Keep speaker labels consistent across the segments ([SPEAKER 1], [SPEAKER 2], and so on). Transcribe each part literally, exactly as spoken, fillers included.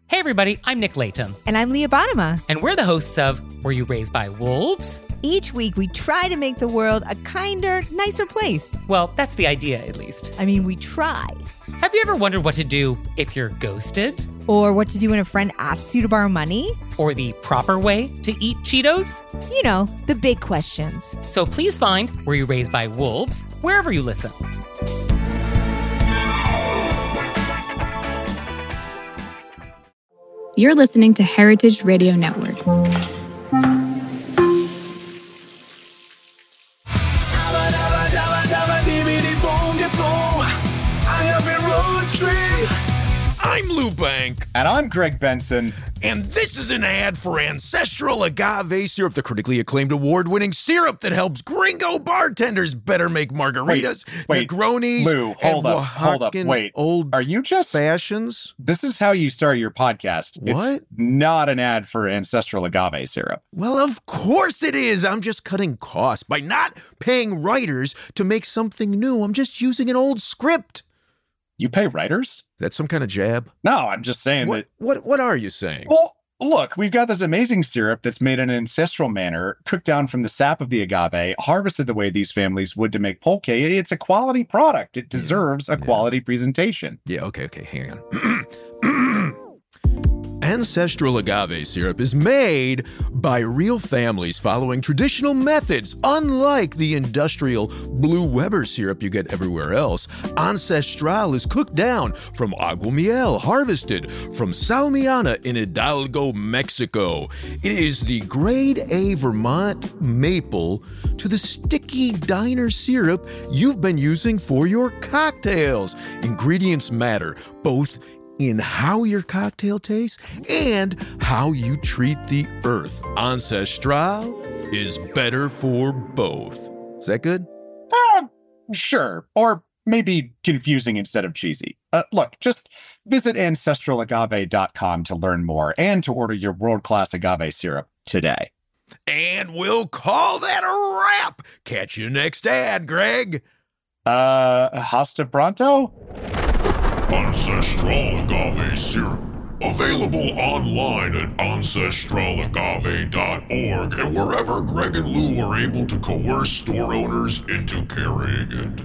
[SPEAKER 1] Hey everybody, I'm Nick Layton.
[SPEAKER 2] And I'm Leah Bottima.
[SPEAKER 1] And we're the hosts of Were You Raised by Wolves?
[SPEAKER 2] Each week we try to make the world a kinder, nicer place.
[SPEAKER 1] Well, that's the idea, at least.
[SPEAKER 2] I mean, we try.
[SPEAKER 1] Have you ever wondered what to do if you're ghosted?
[SPEAKER 2] Or what to do when a friend asks you to borrow money?
[SPEAKER 1] Or the proper way to eat Cheetos?
[SPEAKER 2] You know, the big questions.
[SPEAKER 1] So please find Were You Raised by Wolves wherever you listen.
[SPEAKER 3] You're listening to Heritage Radio Network.
[SPEAKER 4] I'm Lou Bank.
[SPEAKER 5] And I'm Greg Benson.
[SPEAKER 4] And this is an ad for Ancestral Agave Syrup, the critically acclaimed award-winning syrup that helps gringo bartenders better make margaritas,
[SPEAKER 5] wait, wait,
[SPEAKER 4] Negronis,
[SPEAKER 5] Lou, hold
[SPEAKER 4] and
[SPEAKER 5] up, hold up,
[SPEAKER 4] Oaxacan
[SPEAKER 5] wait.
[SPEAKER 4] old
[SPEAKER 5] Are you just...
[SPEAKER 4] fashions?
[SPEAKER 5] This is how you start your podcast.
[SPEAKER 4] What?
[SPEAKER 5] It's not an ad for Ancestral Agave Syrup.
[SPEAKER 4] Well, of course it is. I'm just cutting costs by not paying writers to make something new. I'm just using an old script.
[SPEAKER 5] You pay writers?
[SPEAKER 4] Is that some kind of jab?
[SPEAKER 5] No, I'm just saying
[SPEAKER 4] What,
[SPEAKER 5] that...
[SPEAKER 4] what, what are you saying?
[SPEAKER 5] Well, look, we've got this amazing syrup that's made in an ancestral manner, cooked down from the sap of the agave, harvested the way these families would to make pulque. It's a quality product. It deserves a quality yeah. presentation.
[SPEAKER 4] Yeah, okay, okay, hang on. Ancestral Agave Syrup is made by real families following traditional methods. Unlike the industrial Blue Weber syrup you get everywhere else, Ancestral is cooked down from agua miel, harvested from Salmiana in Hidalgo, Mexico. It is the grade A Vermont maple to the sticky diner syrup you've been using for your cocktails. Ingredients matter, both in how your cocktail tastes and how you treat the earth. Ancestral is better for both. Is that good?
[SPEAKER 5] Uh, sure. Or maybe confusing instead of cheesy. Uh, look, just visit ancestral agave dot com to learn more and to order your world-class agave syrup today.
[SPEAKER 4] And we'll call that a wrap. Catch you next ad, Greg.
[SPEAKER 5] Uh, hasta pronto?
[SPEAKER 6] Ancestral Agave Syrup. Available online at ancestral agave dot org and wherever Greg and Lou are able to coerce store owners into carrying it.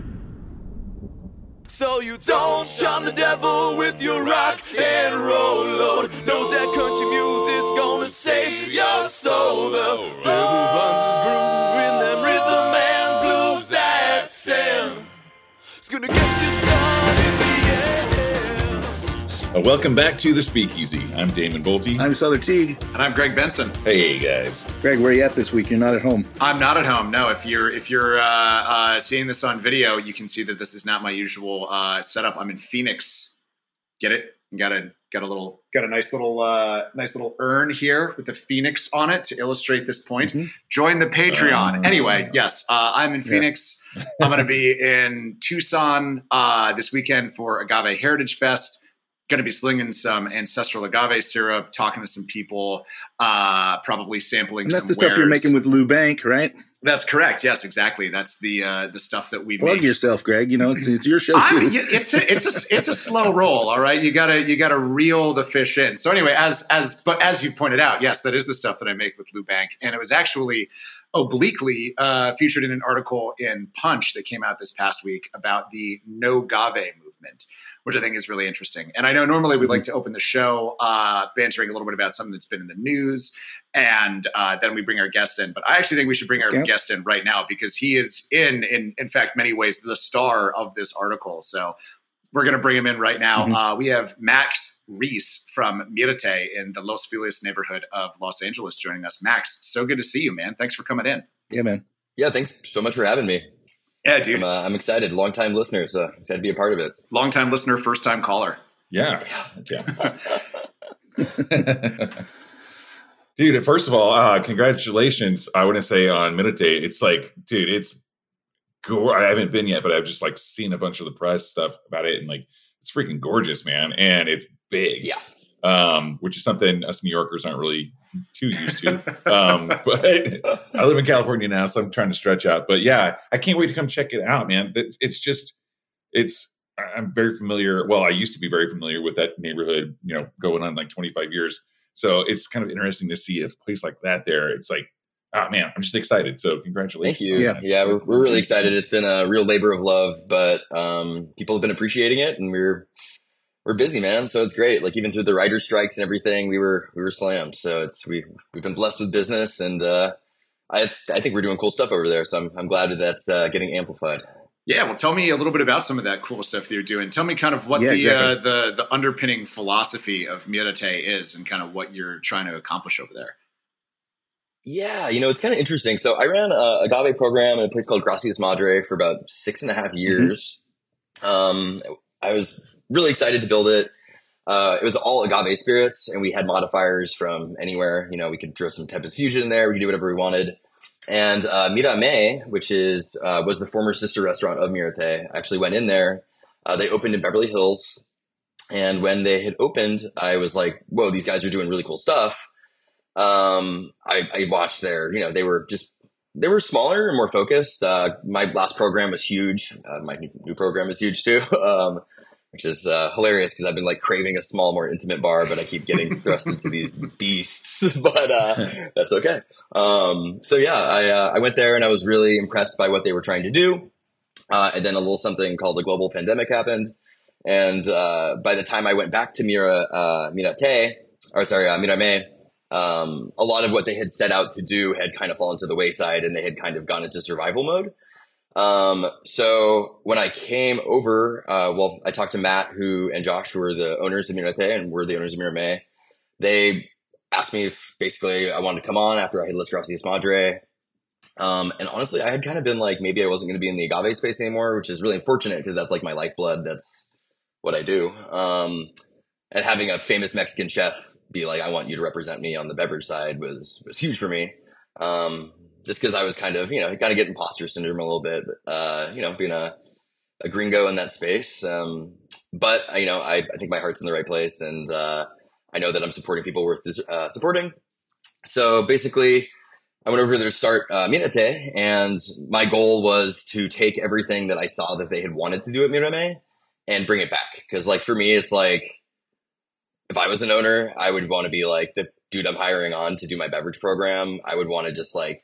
[SPEAKER 7] So you don't shun the devil with your rock and roll load. Knows that country music's gonna save your soul. The devil finds his groove in them rhythm and blues that sing. It's gonna get you son in the
[SPEAKER 8] Uh, welcome back to The Speakeasy. I'm Damon Bolte.
[SPEAKER 9] I'm Souther Teague.
[SPEAKER 10] And I'm Greg Benson.
[SPEAKER 8] Hey, guys.
[SPEAKER 9] Greg, where are you at this week? You're not at home.
[SPEAKER 10] I'm not at home, no. If you're if you're uh, uh, seeing this on video, you can see that this is not my usual uh, setup. I'm in Phoenix. Get it? Got a got a little got a nice little uh, nice little urn here with the Phoenix on it to illustrate this point. Mm-hmm. Join the Patreon. Uh, anyway, yes, uh, I'm in Phoenix. Yeah. I'm going to be in Tucson uh, this weekend for Agave Heritage Fest. Going to be slinging some ancestral agave syrup, talking to some people, uh, probably sampling
[SPEAKER 9] and that's
[SPEAKER 10] some
[SPEAKER 9] the wares. Stuff you're making with Lou Bank, right?
[SPEAKER 10] That's correct. Yes, exactly. That's the uh, the stuff that we
[SPEAKER 9] plug
[SPEAKER 10] make.
[SPEAKER 9] yourself, Greg. You know, it's, it's your show too.
[SPEAKER 10] I mean, it's a it's a it's a slow roll. All right, you gotta you gotta reel the fish in. So anyway, as as but as you pointed out, yes, that is the stuff that I make with Lou Bank, and it was actually obliquely uh, featured in an article in Punch that came out this past week about the No Gave movement, which I think is really interesting. And I know normally we like to open the show uh, bantering a little bit about something that's been in the news, and uh, then we bring our guest in. But I actually think we should bring our
[SPEAKER 9] Scouts.
[SPEAKER 10] guest in right now because he is in, in, in fact, many ways the star of this article. So we're going to bring him in right now. Mm-hmm. Uh, we have Max Reese from Mirte in the Los Feliz neighborhood of Los Angeles joining us. Max, so good to see you, man. Thanks for coming in.
[SPEAKER 9] Yeah, man.
[SPEAKER 11] Yeah, thanks so much for having me.
[SPEAKER 10] Yeah, dude.
[SPEAKER 11] I'm, uh, I'm excited. Long-time listener, so excited to be a part of it.
[SPEAKER 10] Long-time listener, first-time caller.
[SPEAKER 8] Yeah. Yeah. Dude, first of all, uh, congratulations, I wouldn't say on Meditate. It's like, dude, it's go- I haven't been yet, but I've just like seen a bunch of the press stuff about it, and like it's freaking gorgeous, man. And it's big.
[SPEAKER 11] Yeah.
[SPEAKER 8] Um, which is something us New Yorkers aren't really too used to. Um, but I live in California now, so I'm trying to stretch out. But yeah, I can't wait to come check it out, man. It's, it's just, it's I'm very familiar. Well, I used to be very familiar with that neighborhood, you know, going on like twenty-five years. So it's kind of interesting to see a place like that there. It's like, oh man, I'm just excited. So congratulations.
[SPEAKER 11] Thank you. Yeah, yeah we're, we're really excited. It's been a real labor of love, but um, people have been appreciating it, and we're we're busy, man. So it's great. Like even through the writer strikes and everything, we were we were slammed. So it's we we've been blessed with business, and uh, I I think we're doing cool stuff over there. So I'm I'm glad that that's uh, getting amplified.
[SPEAKER 10] Yeah, well, tell me a little bit about some of that cool stuff that you're doing. Tell me kind of what
[SPEAKER 9] Yeah,
[SPEAKER 10] the
[SPEAKER 9] exactly.
[SPEAKER 10] uh, the the underpinning philosophy of Mirate is, and kind of what you're trying to accomplish over there.
[SPEAKER 11] Yeah, you know, it's kind of interesting. So I ran a agave program in a place called Gracias Madre for about six and a half years. Mm-hmm. Um, I was really excited to build it. Uh, it was all agave spirits, and we had modifiers from anywhere. You know, we could throw some Tempest Fusion in there. We could do whatever we wanted. And uh, Mirame, which is uh, was the former sister restaurant of Mirate, actually went in there. Uh, they opened in Beverly Hills. And when they had opened, I was like, whoa, these guys are doing really cool stuff. Um, I, I watched their, you know, they were just, they were smaller and more focused. Uh, my last program was huge. Uh, my new program is huge too, um, which is uh, hilarious because I've been like craving a small, more intimate bar, but I keep getting thrust into these beasts, but uh, that's okay. Um, so yeah, I, uh, I went there and I was really impressed by what they were trying to do. Uh, and then a little something called the global pandemic happened. And uh, by the time I went back to Mira, uh, Mirate, or sorry, uh, Mirame, um, a lot of what they had set out to do had kind of fallen to the wayside, and they had kind of gone into survival mode. Um, so when I came over, uh, well, I talked to Matt, who and Josh, who are the owners of Mirate, and we're the owners of Mirame. They asked me if basically I wanted to come on after I had Las Gracias Madre. Um, and honestly, I had kind of been like, maybe I wasn't going to be in the agave space anymore, which is really unfortunate because that's like my lifeblood. That's what I do. Um, and having a famous Mexican chef be like, I want you to represent me on the beverage side was, was huge for me. Um, just cause I was kind of, you know, kind of get imposter syndrome a little bit, uh, you know, being a, a gringo in that space. Um, but you know, I, I think my heart's in the right place, and, uh, I know that I'm supporting people worth, uh, supporting. So basically I went over there to start, uh, Mirate, and my goal was to take everything that I saw that they had wanted to do at Mirame and bring it back. Cause like, for me, it's like, if I was an owner, I would want to be like the dude I'm hiring on to do my beverage program. I would want to just like,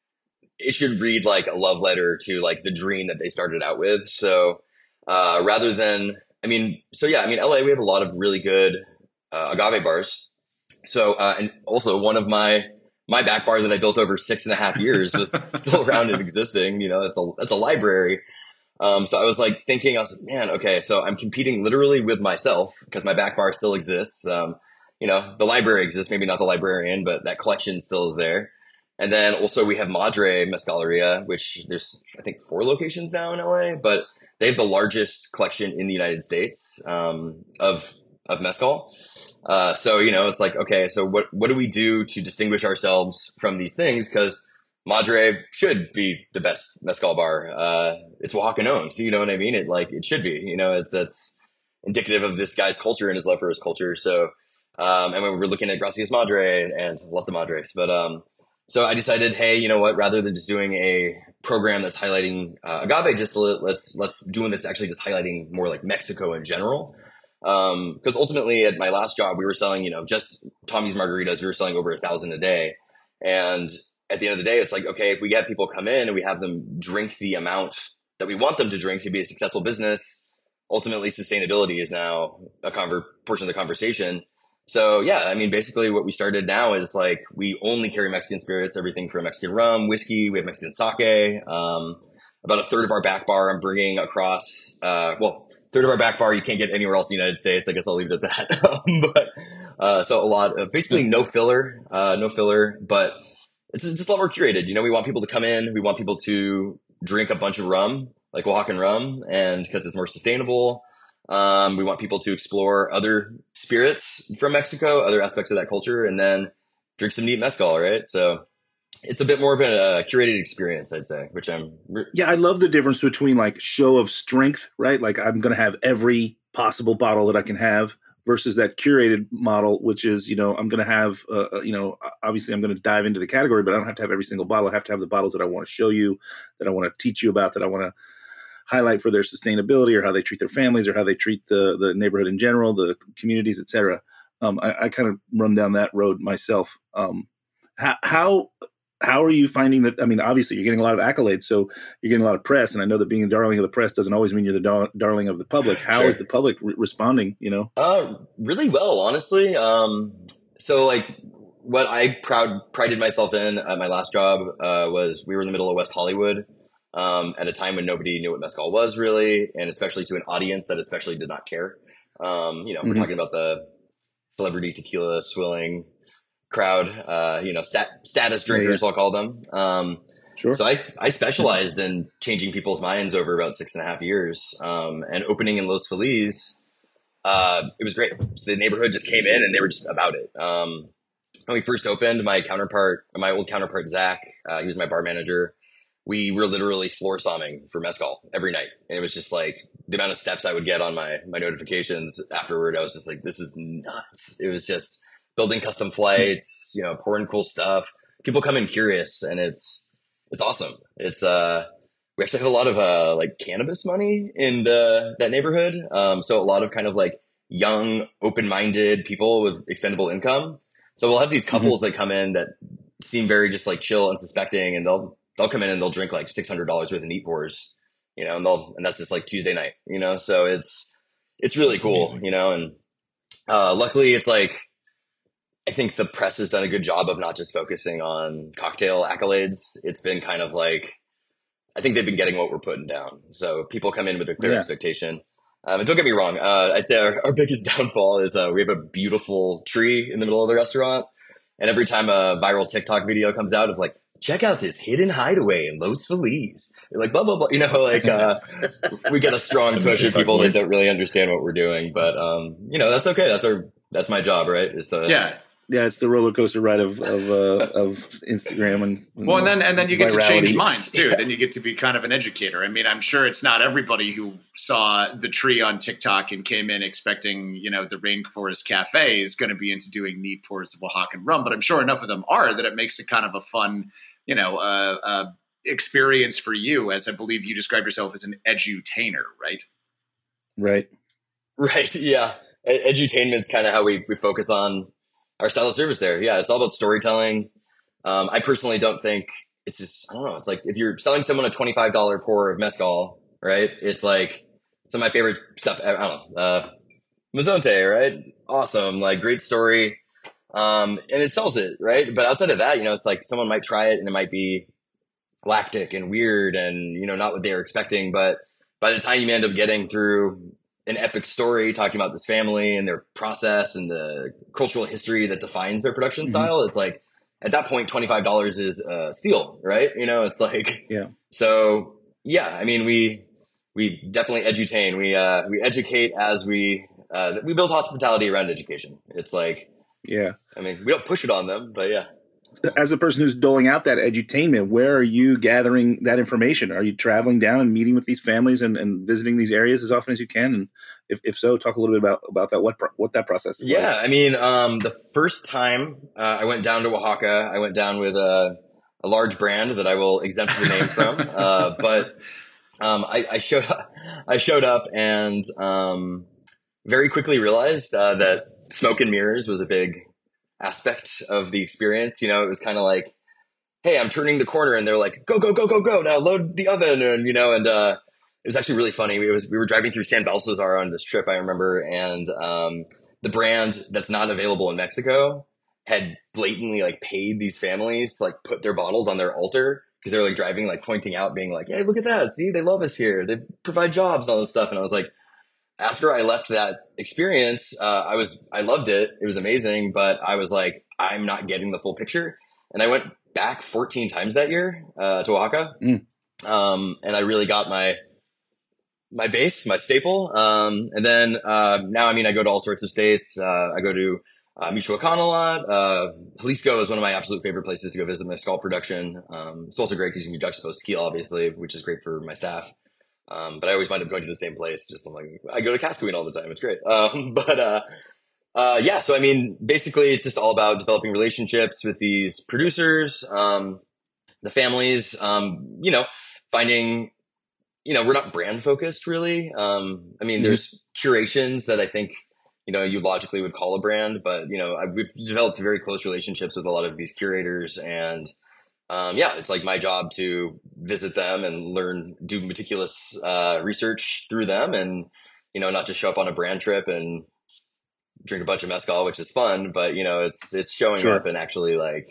[SPEAKER 11] it should read like a love letter to like the dream that they started out with. So, uh, rather than, I mean, so yeah, I mean, L A, we have a lot of really good, uh, agave bars. So, uh, and also one of my, my back bar that I built over six and a half years was still around and existing. You know, it's a, that's a library. Um, so I was like thinking, I was like, man, okay, so I'm competing literally with myself because my back bar still exists. Um, you know, the library exists, maybe not the librarian, but that collection still is there. And then also we have Madre Mezcaleria, which there's, I think, four locations now in L A, but they have the largest collection in the United States, um, of, of mezcal. Uh, so, you know, it's like, okay, so what, what do we do to distinguish ourselves from these things? Because Madre should be the best mezcal bar. Uh, it's Oaxacan owned, so you know what I mean? It like, it should be, you know, it's, that's indicative of this guy's culture and his love for his culture. So, um, and when we're looking at Gracias Madre and, and lots of Madres, but, um, so I decided, hey, you know what, rather than just doing a program that's highlighting, uh, agave, just let's, let's do one that's actually just highlighting more like Mexico in general. Um, because ultimately at my last job, we were selling, you know, just Tommy's margaritas, we were selling over a thousand a day. And at the end of the day, it's like, okay, if we have people come in and we have them drink the amount that we want them to drink to be a successful business, ultimately sustainability is now a conver- portion of the conversation. So yeah, I mean, basically what we started now is like, we only carry Mexican spirits, everything from Mexican rum, whiskey, we have Mexican sake. Um, about a third of our back bar I'm bringing across, uh, well, third of our back bar you can't get anywhere else in the United States. I guess I'll leave it at that. but, uh, so a lot of basically no filler, uh, no filler, but it's just a lot more curated. You know, we want people to come in. We want people to drink a bunch of rum, like Oaxacan rum, and because it's more sustainable. Um, we want people to explore other spirits from Mexico, other aspects of that culture, and then drink some neat mezcal, right? So it's a bit more of a, a curated experience, I'd say, which I'm... Re-
[SPEAKER 9] yeah, I love the difference between like show of strength, right? Like I'm going to have every possible bottle that I can have, versus that curated model, which is, you know, I'm going to have, uh, you know, obviously I'm going to dive into the category, but I don't have to have every single bottle. I have to have the bottles that I want to show you, that I want to teach you about, that I want to highlight for their sustainability or how they treat their families or how they treat the the neighborhood in general, the communities, et cetera. Um, I, I kind of run down that road myself. Um, how, how how are you finding that? I mean, obviously you're getting a lot of accolades, so you're getting a lot of press, and I know that being a darling of the press doesn't always mean you're the dar- darling of the public. How
[SPEAKER 11] Sure.
[SPEAKER 9] is the public re- responding? You know,
[SPEAKER 11] Uh, really well, honestly. Um, so like what I proud prided myself in at my last job uh, was we were in the middle of West Hollywood um, at a time when nobody knew what mezcal was really, and especially to an audience that especially did not care. Um, you know,
[SPEAKER 9] Mhm.
[SPEAKER 11] we're talking about the celebrity tequila swilling crowd, uh, you know, stat- status drinkers,
[SPEAKER 9] Yeah,
[SPEAKER 11] I'll call them. Um,
[SPEAKER 9] Sure.
[SPEAKER 11] So I, I specialized in changing people's minds over about six and a half years. Um, and opening in Los Feliz, uh, it was great. So the neighborhood just came in and they were just about it. Um, when we first opened, my counterpart, my old counterpart, Zach, uh, he was my bar manager. We were literally floor somming for mezcal every night. And it was just like the amount of steps I would get on my, my notifications afterward. I was just like, this is nuts. It was just building custom flights, you know, pouring cool stuff. People come in curious and it's, it's awesome. It's, uh, we actually have a lot of, uh, like cannabis money in the, that neighborhood. Um, so a lot of kind of like young, open-minded people with expendable income. So we'll have these couples mm-hmm. that come in that seem very just like chill, unsuspecting, and they'll, they'll come in and they'll drink like six hundred dollars worth of neat pours, you know, and they'll, and that's just like Tuesday night, you know? So it's, it's really cool, you know, and, uh, luckily it's like, I think the press has done a good job of not just focusing on cocktail accolades. It's been kind of like, I think they've been getting what we're putting down. So people come in with a clear
[SPEAKER 9] Yeah.
[SPEAKER 11] expectation. Um, and don't get me wrong. Uh, I'd say our, our biggest downfall is uh, we have a beautiful tree in the middle of the restaurant. And every time a viral TikTok video comes out of like, check out this hidden hideaway in Los Feliz, You're like blah, blah, blah. You know, like uh, we get a strong push of people that don't really understand what we're doing. But, um, you know, that's okay. That's our, that's my job, right? Is to,
[SPEAKER 10] Yeah.
[SPEAKER 9] Yeah, it's the roller coaster ride of of, uh, of Instagram and, and
[SPEAKER 10] well, and then and then you get to change
[SPEAKER 9] virality.
[SPEAKER 10] minds too. Then you get to be kind of an educator. I mean, I'm sure it's not everybody who saw the tree on TikTok and came in expecting, you know, the Rainforest Cafe is going to be into doing neat pours of Oaxacan rum, but I'm sure enough of them are that it makes it kind of a fun, you know, uh, uh, experience for you. As I believe you describe yourself as an edutainer, right?
[SPEAKER 9] Right.
[SPEAKER 11] Right. Yeah. Ed- edutainment's kind of how we, we focus on our style of service there. Yeah, it's all about storytelling. Um, I personally don't think it's just, I don't know, it's like if you're selling someone a twenty-five dollars pour of mezcal, right? It's like some of my favorite stuff. I don't know, uh, Mazonte, right? Awesome, like great story. Um, and it sells it, right? But outside of that, you know, it's like someone might try it and it might be lactic and weird and, you know, not what they were expecting. But by the time you end up getting through an epic story talking about this family and their process and the cultural history that defines their production
[SPEAKER 9] Mhm.
[SPEAKER 11] style, it's like at that point, twenty-five dollars is a steal, right? You know, it's like,
[SPEAKER 9] Yeah.
[SPEAKER 11] so yeah, I mean, we, we definitely edutain. We, uh, we educate as we, uh, we build hospitality around education. It's like,
[SPEAKER 9] Yeah.
[SPEAKER 11] I mean, we don't push it on them, but yeah.
[SPEAKER 9] As a person who's doling out that edutainment, where are you gathering that information? Are you traveling down and meeting with these families and, and visiting these areas as often as you can? And if, if so, talk a little bit about, about that, what pro- what that process is
[SPEAKER 11] Yeah,
[SPEAKER 9] like.
[SPEAKER 11] I mean, um, the first time uh, I went down to Oaxaca, I went down with a, a large brand that I will exempt the name from. Uh, but um, I, I showed up, I showed up and um, very quickly realized uh, that smoke and mirrors was a big aspect of the experience. You know, it was kind of like, hey, I'm turning the corner, and they're like, go, go, go, go, go, now load the oven, and you know, and uh, it was actually really funny. It was we were driving through San Balsazar on this trip, I remember, and um, the brand that's not available in Mexico had blatantly like paid these families to like put their bottles on their altar because they were like driving, like pointing out, being like, hey, look at that, see, they love us here, they provide jobs and all this stuff, and I was like, after I left that experience, uh, I was, I loved it. It was amazing, but I was like, I'm not getting the full picture. And I went back fourteen times that year, uh, to Oaxaca.
[SPEAKER 9] Mm.
[SPEAKER 11] Um, and I really got my, my base, my staple. Um, and then, uh, now, I mean, I go to all sorts of states. Uh, I go to, uh, Michoacan a lot. Uh, Jalisco is one of my absolute favorite places to go visit mezcal production. Um, it's also great because you can juxtapose tequila, obviously, which is great for my staff. Um, but I always wind up going to the same place. Just I'm like, I go to Cascaween all the time. It's great. Um, but, uh, uh, yeah, so I mean, basically it's just all about developing relationships with these producers, um, the families, um, you know, finding, you know, we're not brand focused really. Um, I mean, mm-hmm. there's curations that I think, you know, you logically would call a brand, but, you know, I, we've developed very close relationships with a lot of these curators, and um, yeah, it's like my job to visit them and learn, do meticulous uh, research through them, and, you know, not just show up on a brand trip and drink a bunch of mezcal, which is fun, but, you know, it's, it's showing sure. up and actually like,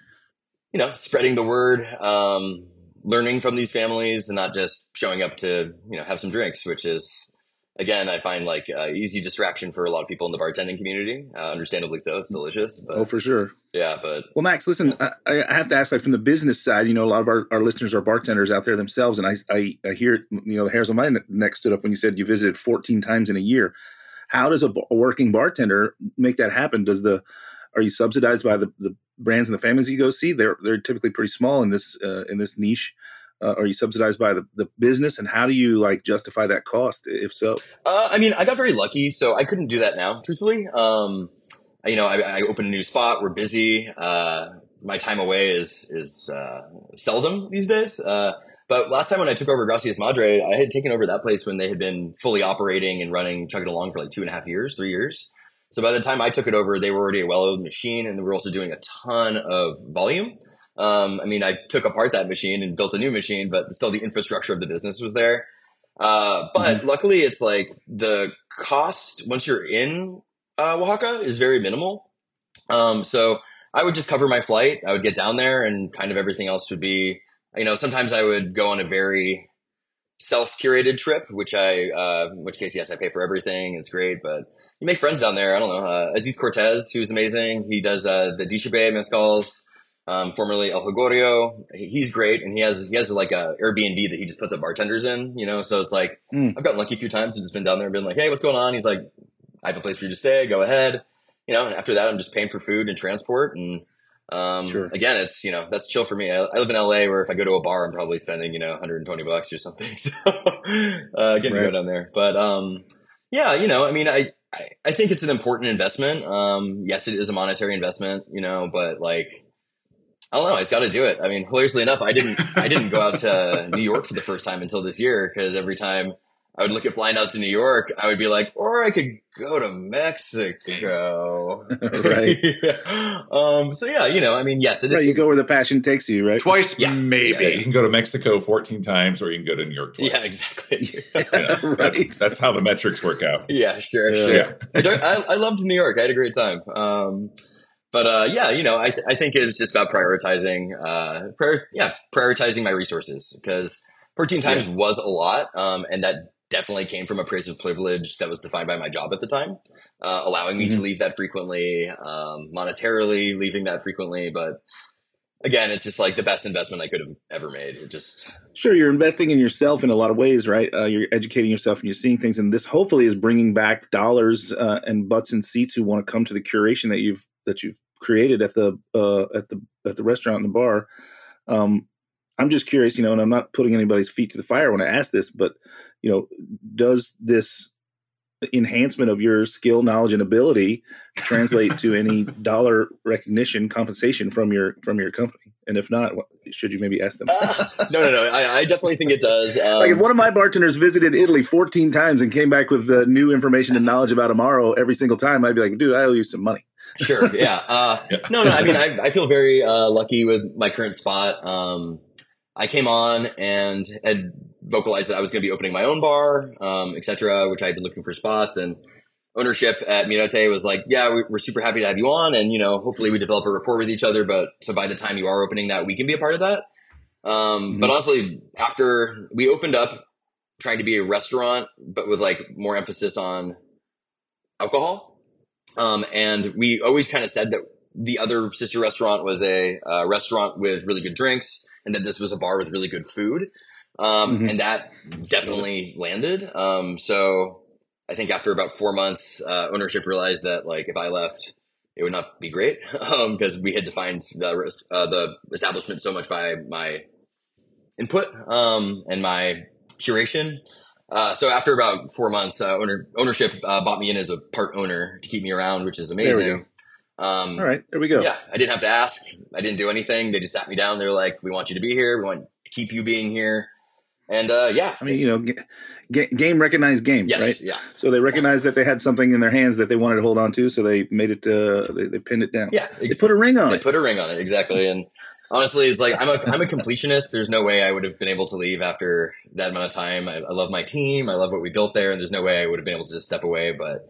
[SPEAKER 11] you know, spreading the word, um, learning from these families, and not just showing up to, you know, have some drinks, which is, again, I find like uh, easy distraction for a lot of people in the bartending community. Uh, understandably so. It's delicious. But,
[SPEAKER 9] oh, for sure.
[SPEAKER 11] Yeah. But
[SPEAKER 9] well, Max, listen, I, I have to ask, like, from the business side, you know, a lot of our, our listeners are bartenders out there themselves. And I, I, I hear, you know, the hairs on my neck stood up when you said you visited fourteen times in a year. How does a, a working bartender make that happen? Does the, are you subsidized by the, the brands and the families you go see? They're, they're typically pretty small in this, uh, in this niche. Uh, are you subsidized by the, the business, and how do you like justify that cost, if so?
[SPEAKER 11] Uh, I mean, I got very lucky, so I couldn't do that now, truthfully. Um, you know, I, I opened a new spot. We're busy. Uh, my time away is is uh, seldom these days. Uh, but last time when I took over Gracias Madre, I had taken over that place when they had been fully operating and running, chugging along for like two and a half years, three years. So by the time I took it over, they were already a well-oiled machine, and they were also doing a ton of volume. Um, I mean, I took apart that machine and built a new machine, but still the infrastructure of the business was there. Uh, but mm-hmm. luckily it's like the cost once you're in uh, Oaxaca is very minimal. Um, so I would just cover my flight. I would get down there, and kind of everything else would be, you know, sometimes I would go on a very self-curated trip, which I, uh, in which case, yes, I pay for everything. It's great, but you make friends down there. I don't know. Uh, Aziz Cortez, who's amazing. He does uh, the Dishabay mezcals. Um, formerly El Hogorio. He's great, and he has he has like a Airbnb that he just puts up bartenders in, you know. So it's like mm. I've gotten lucky a few times and just been down there and been like, hey, what's going on? He's like, I have a place for you to stay. Go ahead, you know. And after that, I'm just paying for food and transport. And um, sure. again, it's you know that's chill for me. I, I live in L A, where if I go to a bar, I'm probably spending you know one hundred twenty bucks or something. So uh, getting right. to go down there, but um, yeah, you know, I mean, I, I I think it's an important investment. Um, yes, it is a monetary investment, you know, but like. I don't know. I just got to do it. I mean, hilariously enough, I didn't. I didn't go out to New York for the first time until this year, because every time I would look at flying out to New York, I would be like, or I could go to Mexico,
[SPEAKER 9] right?
[SPEAKER 11] um. So yeah, you know, I mean, yes, it,
[SPEAKER 9] right. You go where the passion takes you, right?
[SPEAKER 8] Twice,
[SPEAKER 11] yeah,
[SPEAKER 8] maybe.
[SPEAKER 11] Yeah,
[SPEAKER 8] yeah. You can go to Mexico fourteen times, or you can go to New York twice.
[SPEAKER 11] Yeah, exactly.
[SPEAKER 8] you know, right. That's, that's how the metrics work out.
[SPEAKER 11] Yeah, sure, yeah. sure. Yeah. I, don't, I, I loved New York. I had a great time. Um. But uh, yeah, you know, I th- I think it's just about prioritizing, uh, prior- yeah, prioritizing my resources, because fourteen times yeah. was a lot, um, and that definitely came from a place of privilege that was defined by my job at the time, uh, allowing me mm-hmm. to leave that frequently, um, monetarily leaving that frequently. But again, it's just like the best investment I could have ever made. It just
[SPEAKER 9] sure, you're investing in yourself in a lot of ways, right? Uh, you're educating yourself and you're seeing things, and this hopefully is bringing back dollars uh, and butts and seats who want to come to the curation that you've that you've created at the uh, at the at the restaurant and the bar. Um, I'm just curious, you know, and I'm not putting anybody's feet to the fire when I ask this, but you know, does this enhancement of your skill, knowledge, and ability translate to any dollar recognition, compensation from your from your company? And if not, what, should you maybe ask them?
[SPEAKER 11] uh, no, no, no. I, I definitely think it does. Um,
[SPEAKER 9] like if one of my bartenders visited Italy fourteen times and came back with uh, new information and knowledge about Amaro every single time, I'd be like, dude, I owe you some money.
[SPEAKER 11] Sure. Yeah. Uh, yeah. No, no. I mean, I, I feel very uh, lucky with my current spot. Um, I came on and had vocalized that I was going to be opening my own bar, um, et cetera, which I had been looking for spots, and ownership at Mirate was like, yeah, we're super happy to have you on. And, you know, hopefully we develop a rapport with each other. But so by the time you are opening that, we can be a part of that. Um, mm-hmm. But honestly, after we opened up trying to be a restaurant, but with like more emphasis on alcohol. Um, and we always kind of said that the other sister restaurant was a uh, restaurant with really good drinks, and that this was a bar with really good food. Um, mm-hmm. And that definitely landed. Um, so I think after about four months, uh, ownership realized that like if I left, it would not be great, um, because we had defined the uh, the establishment so much by my input um, and my curation. Uh, so after about four months, uh, owner, ownership uh, bought me in as a part owner to keep me around, which is amazing. Um,
[SPEAKER 9] All right, there we go.
[SPEAKER 11] Yeah, I didn't have to ask. I didn't do anything. They just sat me down. They were like, "We want you to be here. We want to keep you being here." And uh, yeah,
[SPEAKER 9] I mean, you know, g- g- game recognized game,
[SPEAKER 11] yes,
[SPEAKER 9] right?
[SPEAKER 11] Yeah.
[SPEAKER 9] So they recognized that they had something in their hands that they wanted to hold on to, so they made it. Uh, they, they pinned it down.
[SPEAKER 11] Yeah,
[SPEAKER 9] they put a ring on
[SPEAKER 11] they
[SPEAKER 9] it.
[SPEAKER 11] They put a ring on it, exactly. And honestly, it's like I'm a I'm a completionist. There's no way I would have been able to leave after that amount of time. I, I love my team. I love what we built there, and there's no way I would have been able to just step away. But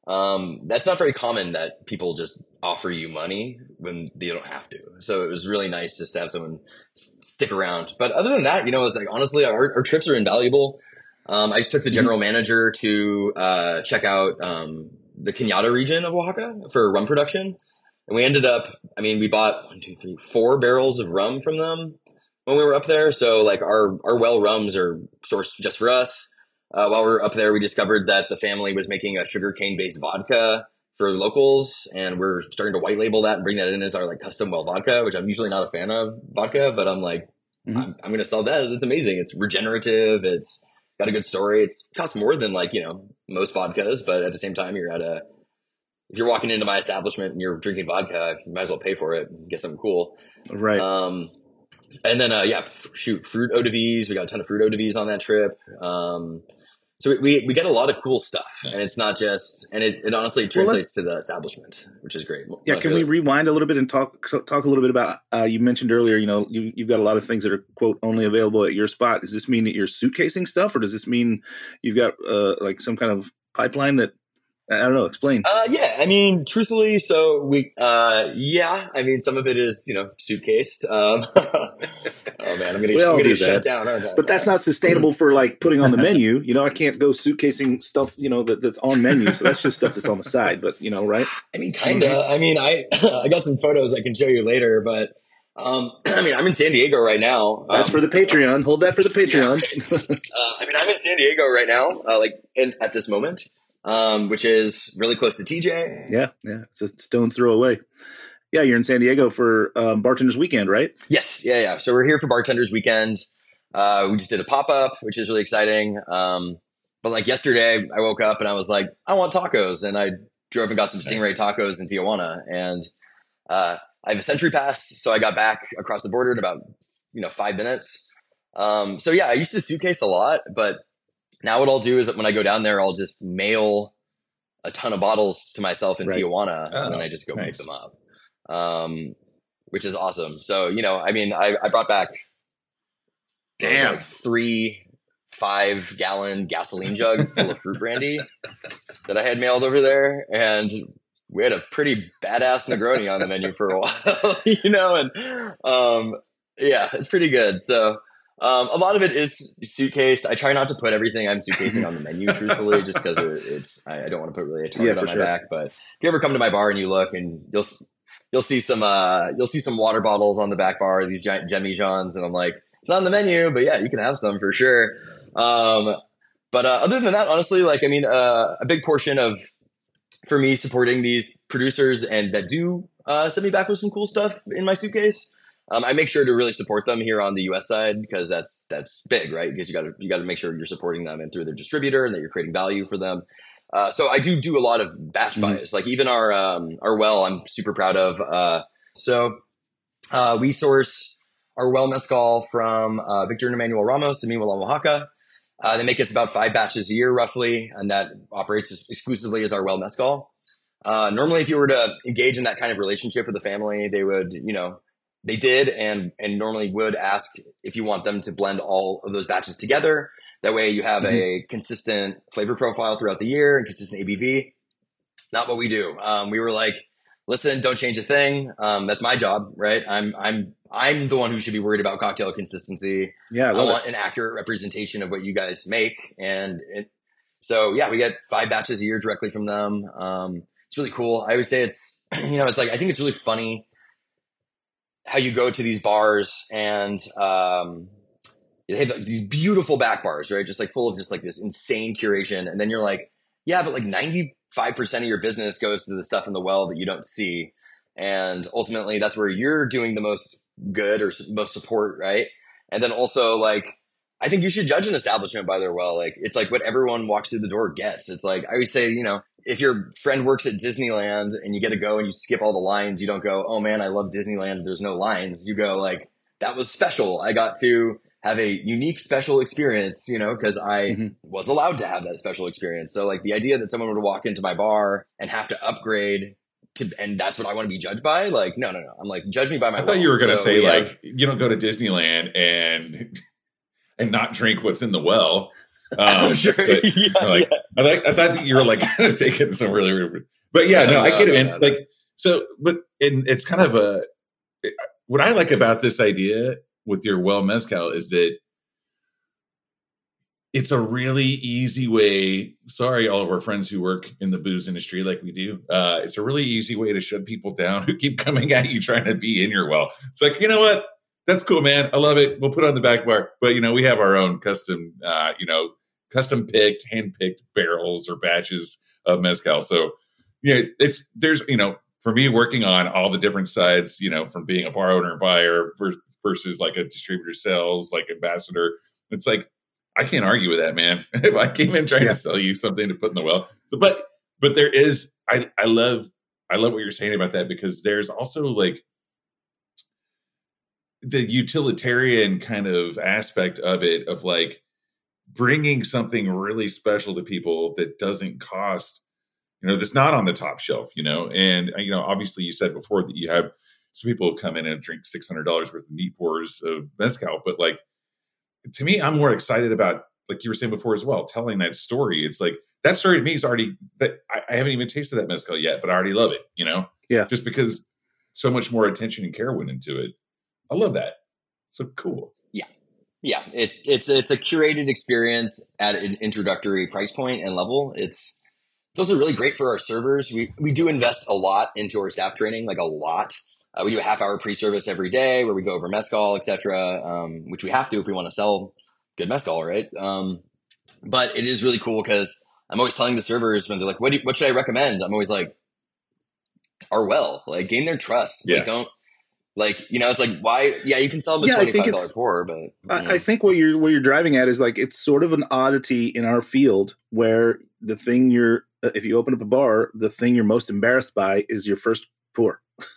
[SPEAKER 11] um, that's not very common that people just offer you money when they don't have to. So it was really nice just to have someone s- stick around. But other than that, you know, it's like honestly, our, our trips are invaluable. Um, I just took the general manager to uh, check out um, the Cañada region of Oaxaca for rum production. And we ended up, I mean, we bought one, two, three, four barrels of rum from them when we were up there. So like our, our well rums are sourced just for us. Uh, while we were up there, we discovered that the family was making a sugarcane based vodka for locals. And we're starting to white label that and bring that in as our like custom well vodka, which I'm usually not a fan of vodka, but I'm like, mm-hmm. I'm, I'm going to sell that. It's amazing. It's regenerative. It's got a good story. It's costs more than like, you know, most vodkas, but at the same time, you're at a, if you're walking into my establishment and you're drinking vodka, you might as well pay for it and get something cool.
[SPEAKER 9] Right.
[SPEAKER 11] Um, and then, uh, yeah, f- shoot, fruit eau de vies. We got a ton of fruit eau de vies on that trip. Um, so we, we, we get a lot of cool stuff, nice. And it's not just, and it, it honestly translates well, to the establishment, which is great.
[SPEAKER 9] Yeah. Can we rewind a little bit and talk, talk a little bit about, uh, you mentioned earlier, you know, you, you've got a lot of things that are quote only available at your spot. Does this mean that you're suitcasing stuff, or does this mean you've got, uh, like some kind of pipeline that, I don't know. Explain.
[SPEAKER 11] Uh, yeah, I mean, truthfully, so we, uh, yeah, I mean, some of it is, you know, suitcased. Um, oh man, I'm gonna,
[SPEAKER 9] we
[SPEAKER 11] I'm gonna
[SPEAKER 9] do
[SPEAKER 11] get shut down, aren't I?
[SPEAKER 9] But that's not sustainable for like putting on the menu. You know, I can't go suitcasing stuff, you know, that, that's on menu. So that's just stuff that's on the side. But you know, right?
[SPEAKER 11] I mean, kinda. Mm-hmm. I mean, I I got some photos I can show you later, but um, I mean, I'm in San Diego right now.
[SPEAKER 9] That's
[SPEAKER 11] um,
[SPEAKER 9] for the Patreon. Hold that for the Patreon.
[SPEAKER 11] Yeah. uh, I mean, I'm in San Diego right now, uh, like in, at this moment. Um, which is really close to T J.
[SPEAKER 9] Yeah, yeah, it's a stone's throw away. Yeah, you're in San Diego for um, Bartenders Weekend, right?
[SPEAKER 11] Yes, yeah, yeah. So we're here for Bartenders Weekend. Uh, we just did a pop up, which is really exciting. Um, but like yesterday, I woke up and I was like, I want tacos, and I drove and got some Stingray tacos in Tijuana, and uh, I have a Century Pass, so I got back across the border in about you know five minutes. Um, so yeah, I used to suitcase a lot, but now what I'll do is that when I go down there, I'll just mail a ton of bottles to myself in right. Tijuana, oh, and then I just go nice. pick them up, um, which is awesome. So, you know, I mean, I, I brought back
[SPEAKER 10] Damn.
[SPEAKER 11] like three five gallon gasoline jugs full of fruit brandy that I had mailed over there, and we had a pretty badass Negroni on the menu for a while, you know, and um, yeah, it's pretty good. So. Um, a lot of it is suitcased. I try not to put everything I'm suitcasing on the menu, truthfully, just because it, it's I, I don't want to put really a target yeah, on my sure. back. But if you ever come to my bar and you look, and you'll you'll see some uh, you'll see some water bottles on the back bar, these giant Demijohns, and I'm like, it's not on the menu, but yeah, you can have some for sure. Um, but uh, other than that, honestly, like I mean, uh, a big portion of for me supporting these producers and that do uh, send me back with some cool stuff in my suitcase. Um, I make sure to really support them here on the U S side because that's that's big, right? Because you got to you got to make sure you're supporting them and through their distributor and that you're creating value for them. Uh, so I do do a lot of batch mm-hmm. buys, like even our um, our well. I'm super proud of. Uh, so uh, we source our well mezcal from uh, Victor and Emmanuel Ramos in Mihualan, Oaxaca. Uh, they make us about five batches a year, roughly, and that operates exclusively as our well mezcal. Uh, normally, if you were to engage in that kind of relationship with the family, they would, you know. They did and and normally would ask if you want them to blend all of those batches together. That way you have mm-hmm. a consistent flavor profile throughout the year and consistent A B V. Not what we do. Um, we were like, listen, don't change a thing. Um, that's my job, right? I'm I'm I'm the one who should be worried about cocktail consistency.
[SPEAKER 9] Yeah, I,
[SPEAKER 11] I want
[SPEAKER 9] it.
[SPEAKER 11] an accurate representation of what you guys make. And it, so, yeah, we get five batches a year directly from them. Um, it's really cool. I always say it's, you know, it's like, I think it's really funny how you go to these bars and um, they have like these beautiful back bars, right? Just like full of just like this insane curation. And then you're like, yeah, but like ninety-five percent of your business goes to the stuff in the well that you don't see. And ultimately that's where you're doing the most good or most support, right? And then also like, I think you should judge an establishment by their well. Like it's like what everyone walks through the door gets. It's like, I always say, you know, if your friend works at Disneyland and you get to go and you skip all the lines, you don't go, oh man, I love Disneyland. There's no lines. You go like, that was special. I got to have a unique special experience, you know, because I
[SPEAKER 9] Mm-hmm.
[SPEAKER 11] was allowed to have that special experience. So like the idea that someone would walk into my bar and have to upgrade to, and that's what I want to be judged by. Like, no, no, no. I'm like, judge me by my.
[SPEAKER 8] I thought
[SPEAKER 11] wealth.
[SPEAKER 8] you were going to
[SPEAKER 11] So
[SPEAKER 8] say
[SPEAKER 11] we
[SPEAKER 8] like
[SPEAKER 11] have-
[SPEAKER 8] you don't go to Disneyland and and not drink what's in the well. Um,
[SPEAKER 11] I'm sure.
[SPEAKER 8] but,
[SPEAKER 11] Yeah,
[SPEAKER 8] like,
[SPEAKER 11] yeah.
[SPEAKER 8] I like I thought that you were like going to take it to some really weird. But yeah, no, I
[SPEAKER 11] No,
[SPEAKER 8] get it.
[SPEAKER 11] no,
[SPEAKER 8] And
[SPEAKER 11] no, no.
[SPEAKER 8] like so, but and it's kind of a what I like about this idea with your well mezcal is that it's a really easy way. Sorry, all of our friends who work in the booze industry like we do. Uh, it's a really easy way to shut people down who keep coming at you trying to be in your well. It's like, you know what? That's cool, man. I love it. We'll put it on the back bar. But, you know, we have our own custom, uh, you know, custom picked, hand picked barrels or batches of mezcal. So, you know, it's, there's, you know, for me working on all the different sides, you know, from being a bar owner and buyer versus like a distributor sales, like ambassador, it's like, I can't argue with that, man. If I came in trying
[SPEAKER 5] Yeah.
[SPEAKER 8] to sell you something to put in the well. So, but, but there is, I, I love, I love what you're saying about that, because there's also like, the utilitarian kind of aspect of it, of like bringing something really special to people that doesn't cost, you know, that's not on the top shelf, you know. And, you know, obviously you said before that you have some people come in and drink six hundred dollars worth of neat pours of mezcal. But like, to me, I'm more excited about, like you were saying before as well, telling that story. It's like, that story to me is already, that I, I haven't even tasted that mezcal yet, but I already love it, you know?
[SPEAKER 9] Yeah.
[SPEAKER 8] Just because so much more attention and care went into it. I love that. So cool.
[SPEAKER 11] Yeah. Yeah. It, it's, it's a curated experience at an introductory price point and level. It's, it's also really great for our servers. We, we do invest a lot into our staff training, like a lot. Uh, we do a half hour pre-service every day where we go over mezcal, et cetera, um, which we have to if we want to sell good mezcal, right? Um, but it is really cool because I'm always telling the servers when they're like, what, do you, what should I recommend? I'm always like, our well, like gain their trust.
[SPEAKER 8] Yeah.
[SPEAKER 11] Like don't, like, you know, it's like, why? Yeah, you can sell them a
[SPEAKER 9] Yeah, I think
[SPEAKER 11] twenty-five dollars
[SPEAKER 9] it's-
[SPEAKER 11] pour, but you know.
[SPEAKER 9] I, I think what you're what you're driving at is like it's sort of an oddity in our field where the thing you're uh, if you open up a bar, the thing you're most embarrassed by is your first pour,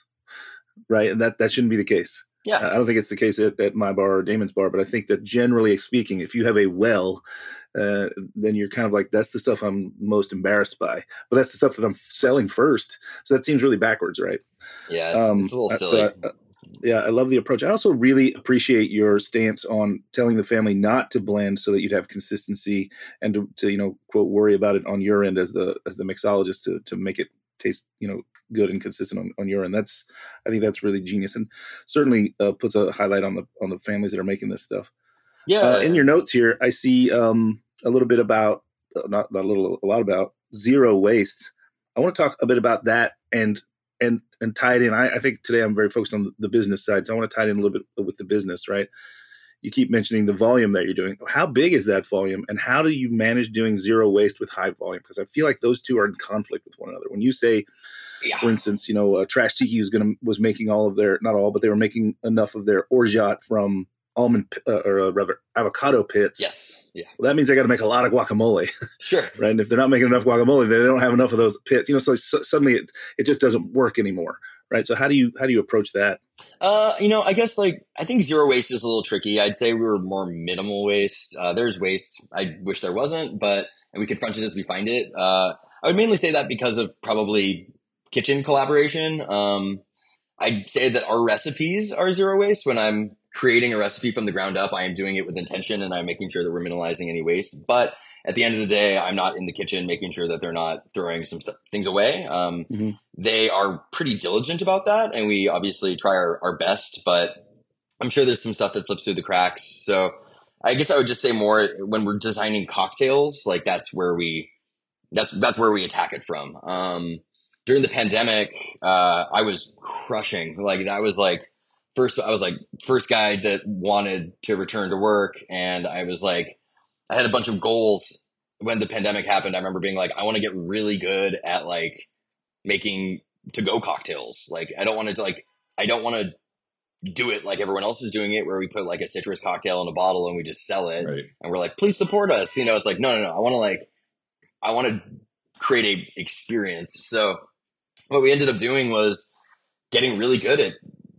[SPEAKER 9] right? And that that shouldn't be the case.
[SPEAKER 11] Yeah.
[SPEAKER 9] Uh, I don't think it's the case at, at my bar or Damon's bar, but I think that generally speaking, if you have a well, uh, then you're kind of like, that's the stuff I'm most embarrassed by, but that's the stuff that I'm selling first. So that seems really backwards, right?
[SPEAKER 11] Yeah, it's,
[SPEAKER 9] Um,
[SPEAKER 11] it's a little
[SPEAKER 9] uh,
[SPEAKER 11] silly.
[SPEAKER 9] so, uh, yeah, I love the approach. I also really appreciate your stance on telling the family not to blend so that you'd have consistency and to, to you know, quote, worry about it on your end as the as the mixologist to to make it taste, you know, good and consistent on, on your end. That's, I think that's really genius, and certainly uh, puts a highlight on the on the families that are making this stuff.
[SPEAKER 11] Yeah.
[SPEAKER 9] Uh, in your notes here, I see um, a little bit about uh, not not a little a lot about zero waste. I want to talk a bit about that and and and tie it in. I, I think today I'm very focused on the business side, so I want to tie it in a little bit with the business, right? You keep mentioning the volume that you're doing. How big is that volume, and how do you manage doing zero waste with high volume? Because I feel like those two are in conflict with one another. When you say,
[SPEAKER 11] Yeah.
[SPEAKER 9] for instance, you know, uh, Trash Tiki was going to was making all of their, not all, but they were making enough of their orgeat from almond p- uh, or uh, rather avocado pits.
[SPEAKER 11] Yes. Yeah.
[SPEAKER 9] Well, that means they got to make a lot of guacamole,
[SPEAKER 11] Sure.
[SPEAKER 9] right? And if they're not making enough guacamole, they don't have enough of those pits. You know, so, so suddenly it, it just doesn't work anymore, right? So how do you how do you approach that?
[SPEAKER 11] Uh, you know, I guess like I think zero waste is a little tricky. I'd say we were more minimal waste. Uh, there's waste. I wish there wasn't, but and we confront it as we find it. Uh, I would mainly say that because of probably kitchen collaboration. Um, I'd say that our recipes are zero waste. When I'm creating a recipe from the ground up, I am doing it with intention and I'm making sure that we're minimalizing any waste. But at the end of the day, I'm not in the kitchen making sure that they're not throwing some st- things away. Um,
[SPEAKER 9] Mm-hmm.
[SPEAKER 11] They are pretty diligent about that. And we obviously try our, our best, but I'm sure there's some stuff that slips through the cracks. So I guess I would just say more when we're designing cocktails, like that's where we, that's, that's where we attack it from. Um, during the pandemic, uh, I was crushing, like that was like, First, I was like first guy that wanted to return to work. And I was like, I had a bunch of goals when the pandemic happened. I remember being like, I want to get really good at like making to-go cocktails. Like, I don't want to like, I don't want to do it like everyone else is doing it, where we put like a citrus cocktail in a bottle and we just sell it.
[SPEAKER 8] Right.
[SPEAKER 11] And we're like, please support us. You know, it's like, no, no, no. I want to like, I want to create a experience. So what we ended up doing was getting really good at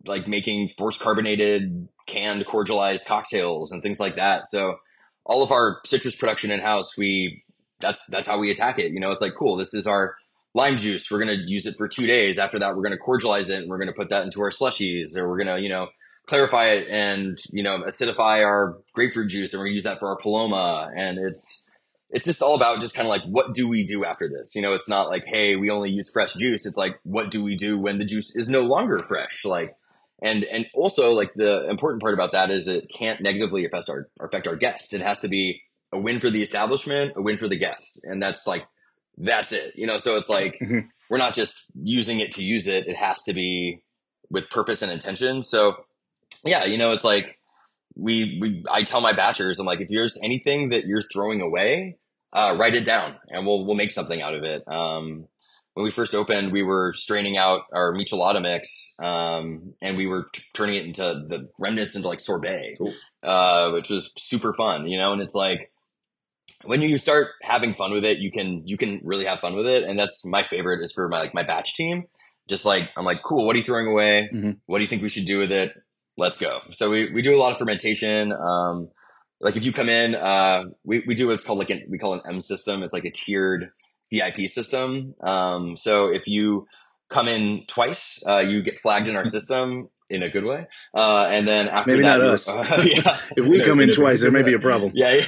[SPEAKER 11] like making force carbonated canned cordialized cocktails and things like that. So all of our citrus production in house, we that's that's how we attack it. You know, it's like, cool, this is our lime juice. We're going to use it for two days. After that, we're going to cordialize it and we're going to put that into our slushies, or we're going to, you know, clarify it and, you know, acidify our grapefruit juice, and we're going to use that for our Paloma. And it's, it's just all about just kind of like, what do we do after this? You know, it's not like, hey, we only use fresh juice. It's like, what do we do when the juice is no longer fresh? Like, and, and also like the important part about that is it can't negatively affect our, affect our guest. It has to be a win for the establishment, a win for the guest. And that's like, that's it, you know? So it's like, mm-hmm. we're not just using it to use it. It has to be with purpose and intention. So yeah, you know, it's like we, we, I tell my batchers, I'm like, if there's anything that you're throwing away, uh, write it down and we'll, we'll make something out of it. Um, when we first opened, we were straining out our michelada mix, um, and we were t- turning it into the remnants into like sorbet, cool. uh, which was super fun, you know? And it's like, when you start having fun with it, you can, you can really have fun with it. And that's my favorite is for my, like my batch team. Just like, I'm like, cool, what are you throwing away? Mm-hmm. What do you think we should do with it? Let's go. So we, we do a lot of fermentation. Um, like if you come in, uh, we, we do what's called like an, we call an M system. It's like a tiered V I P system. Um, so if you come in twice, uh, you get flagged in our system in a good way. Uh, and then after
[SPEAKER 9] maybe
[SPEAKER 11] that,
[SPEAKER 9] not us.
[SPEAKER 11] Uh, yeah.
[SPEAKER 9] If we come in, in twice, there may be a problem.
[SPEAKER 11] Yeah.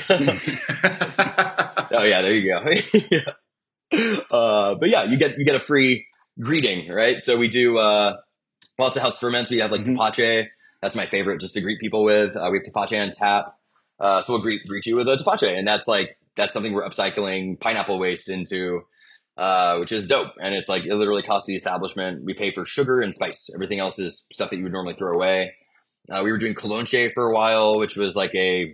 [SPEAKER 11] yeah. Oh yeah, there you go. yeah. Uh, but yeah, you get, you get a free greeting, right? So we do, uh, lots of house ferments. We have like mm-hmm. tepache. That's my favorite, just to greet people with. Uh, we have tepache on tap. Uh, so we'll greet, greet you with a tepache. And that's like, that's something we're upcycling pineapple waste into, uh, which is dope. And it's like, it literally costs the establishment. We pay for sugar and spice. Everything else is stuff that you would normally throw away. Uh, we were doing colonche for a while, which was like a,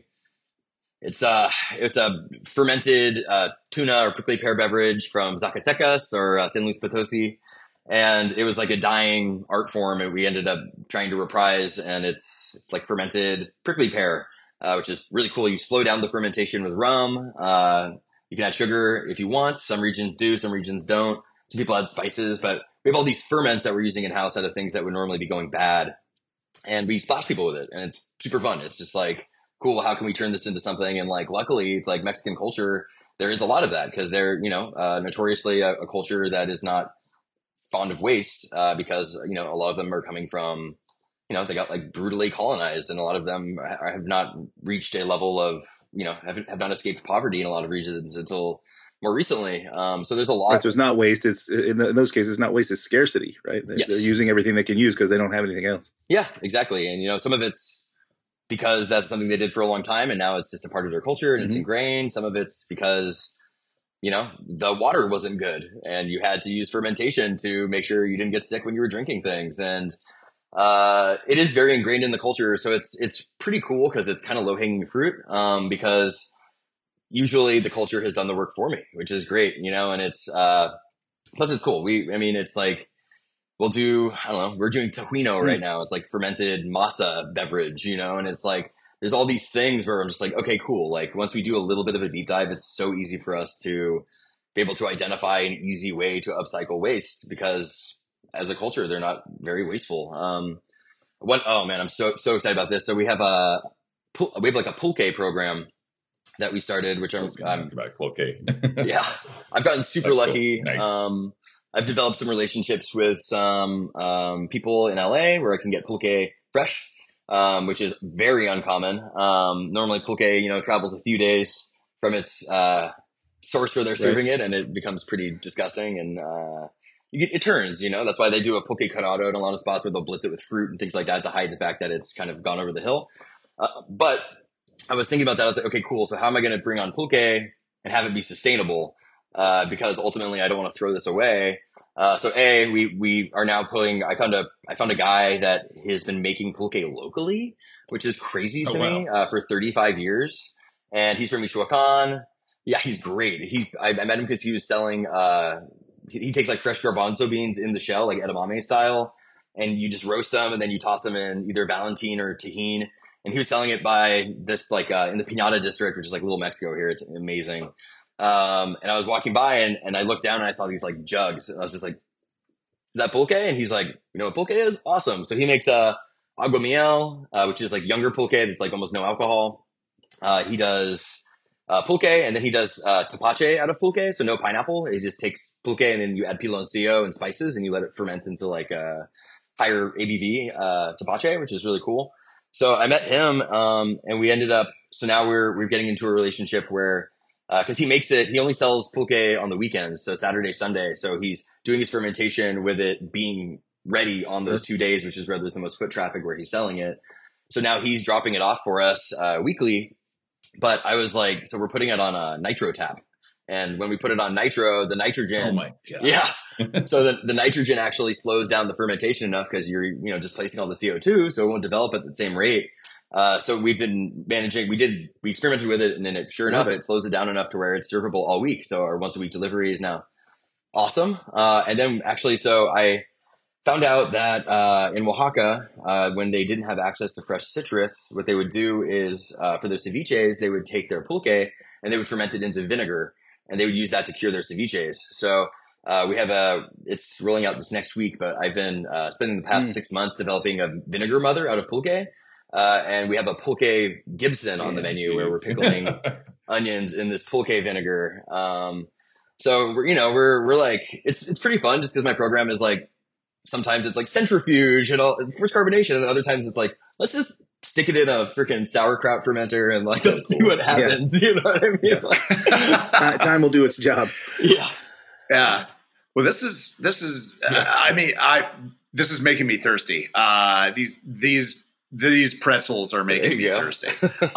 [SPEAKER 11] it's a, it's a fermented, uh, tuna or prickly pear beverage from Zacatecas or uh, San Luis Potosi. And it was like a dying art form and we ended up trying to reprise, and it's, it's like fermented prickly pear, uh, which is really cool. You slow down the fermentation with rum. Uh, you can add sugar if you want. Some regions do, some regions don't. Some people add spices, but we have all these ferments that we're using in house out of things that would normally be going bad. And we splash people with it, and it's super fun. It's just like, cool, how can we turn this into something? And like, luckily it's like Mexican culture. There is a lot of that because they're, you know, uh, notoriously a, a culture that is not fond of waste, uh, because, you know, a lot of them are coming from, you know, they got like brutally colonized, and a lot of them have not reached a level of, you know, have, have not escaped poverty in a lot of regions until more recently. Um, so there's a lot.
[SPEAKER 9] Right, so it's not waste. It's in, the, in those cases, it's not waste. It's scarcity, right? They're,
[SPEAKER 11] yes.
[SPEAKER 9] they're using everything they can use because they don't have anything else.
[SPEAKER 11] Yeah, exactly. And, you know, some of it's because that's something they did for a long time, and now it's just a part of their culture and mm-hmm. it's ingrained. Some of it's because, you know, the water wasn't good and you had to use fermentation to make sure you didn't get sick when you were drinking things. And uh, it is very ingrained in the culture. So it's, it's pretty cool because it's kind of low hanging fruit, um, because usually the culture has done the work for me, which is great, you know, and it's, uh, plus it's cool. We, I mean, it's like, we'll do, I don't know, we're doing Tejuino right now. It's like fermented masa beverage, you know, and it's like, there's all these things where I'm just like, okay, cool. Like once we do a little bit of a deep dive, it's so easy for us to be able to identify an easy way to upcycle waste because as a culture, they're not very wasteful. Um, what, oh man, I'm so, so excited about this. So we have a, we have like a pulque program that we started, which I'm, I'm
[SPEAKER 8] about pulque.
[SPEAKER 11] yeah, I've gotten super
[SPEAKER 8] That's
[SPEAKER 11] lucky.
[SPEAKER 8] Cool. Nice. Um,
[SPEAKER 11] I've developed some relationships with some, um, people in L A where I can get pulque fresh. Um, which is very uncommon. Um, normally pulque, you know, travels a few days from its, uh, source where they're serving right. it, and it becomes pretty disgusting. And, uh, you get, it turns, you know, that's why they do a pulque curado in a lot of spots where they'll blitz it with fruit and things like that to hide the fact that it's kind of gone over the hill. Uh, but I was thinking about that. I was like, okay, cool. So how am I going to bring on pulque and have it be sustainable? Uh, because ultimately I don't want to throw this away. Uh, so A, we, we are now pulling, I found a, I found a guy that has been making pulque locally, which is crazy to oh, wow. me, uh, for thirty-five years. And he's from Michoacan. Yeah, he's great. He, I, I met him because he was selling, uh, he, he takes like fresh garbanzo beans in the shell, like edamame style, and you just roast them and then you toss them in either Valentin or Tajín. And he was selling it by this, like, uh, in the Piñata district, which is like Little Mexico here. It's amazing. Um, and I was walking by and, and I looked down and I saw these like jugs and I was just like, that pulque? And he's like, you know what pulque is? Awesome. So he makes uh, agua miel, uh, which is like younger pulque that's like almost no alcohol. Uh, he does uh, pulque, and then he does uh, tapache out of pulque, so no pineapple. He just takes pulque, and then you add piloncillo and spices, and you let it ferment into like a higher A B V uh, tapache, which is really cool. So I met him, um, and we ended up. So now we're we're getting into a relationship where, because uh, he makes it, he only sells pulque on the weekends, so Saturday, Sunday. So he's doing his fermentation with it being ready on those two days, which is where there's the most foot traffic where he's selling it. So now he's dropping it off for us uh, weekly. But I was like, so we're putting it on a nitro tap. And when we put it on nitro, the nitrogen,
[SPEAKER 8] oh my God.
[SPEAKER 11] yeah. So the, the nitrogen actually slows down the fermentation enough because you're, you know, displacing all the C O two, so it won't develop at the same rate. Uh, so we've been managing, we did, we experimented with it, and then it, sure enough, it slows it down enough to where it's servable all week. So our once a week delivery is now awesome. Uh, and then actually, so I found out that uh, in Oaxaca, uh, when they didn't have access to fresh citrus, what they would do is uh, for their ceviches, they would take their pulque and they would ferment it into vinegar, and they would use that to cure their ceviches. So uh, we have a, it's rolling out this next week, but I've been uh, spending the past mm. six months developing a vinegar mother out of pulque. Uh, and we have a pulque Gibson on the menu yeah, where we're pickling onions in this pulque vinegar. Um, so we're, you know, we're, we're like, it's, it's pretty fun just because my program is like, sometimes it's like centrifuge and all first carbonation. And then other times it's like, let's just stick it in a freaking sauerkraut fermenter and like, let's see what happens. Yeah. You know what I mean?
[SPEAKER 9] Yeah. Like, time will do its job.
[SPEAKER 11] Yeah.
[SPEAKER 10] Yeah. Well, this is, this is, yeah. uh, I mean, I, this is making me thirsty. Uh, these, these, These pretzels are making me thirsty.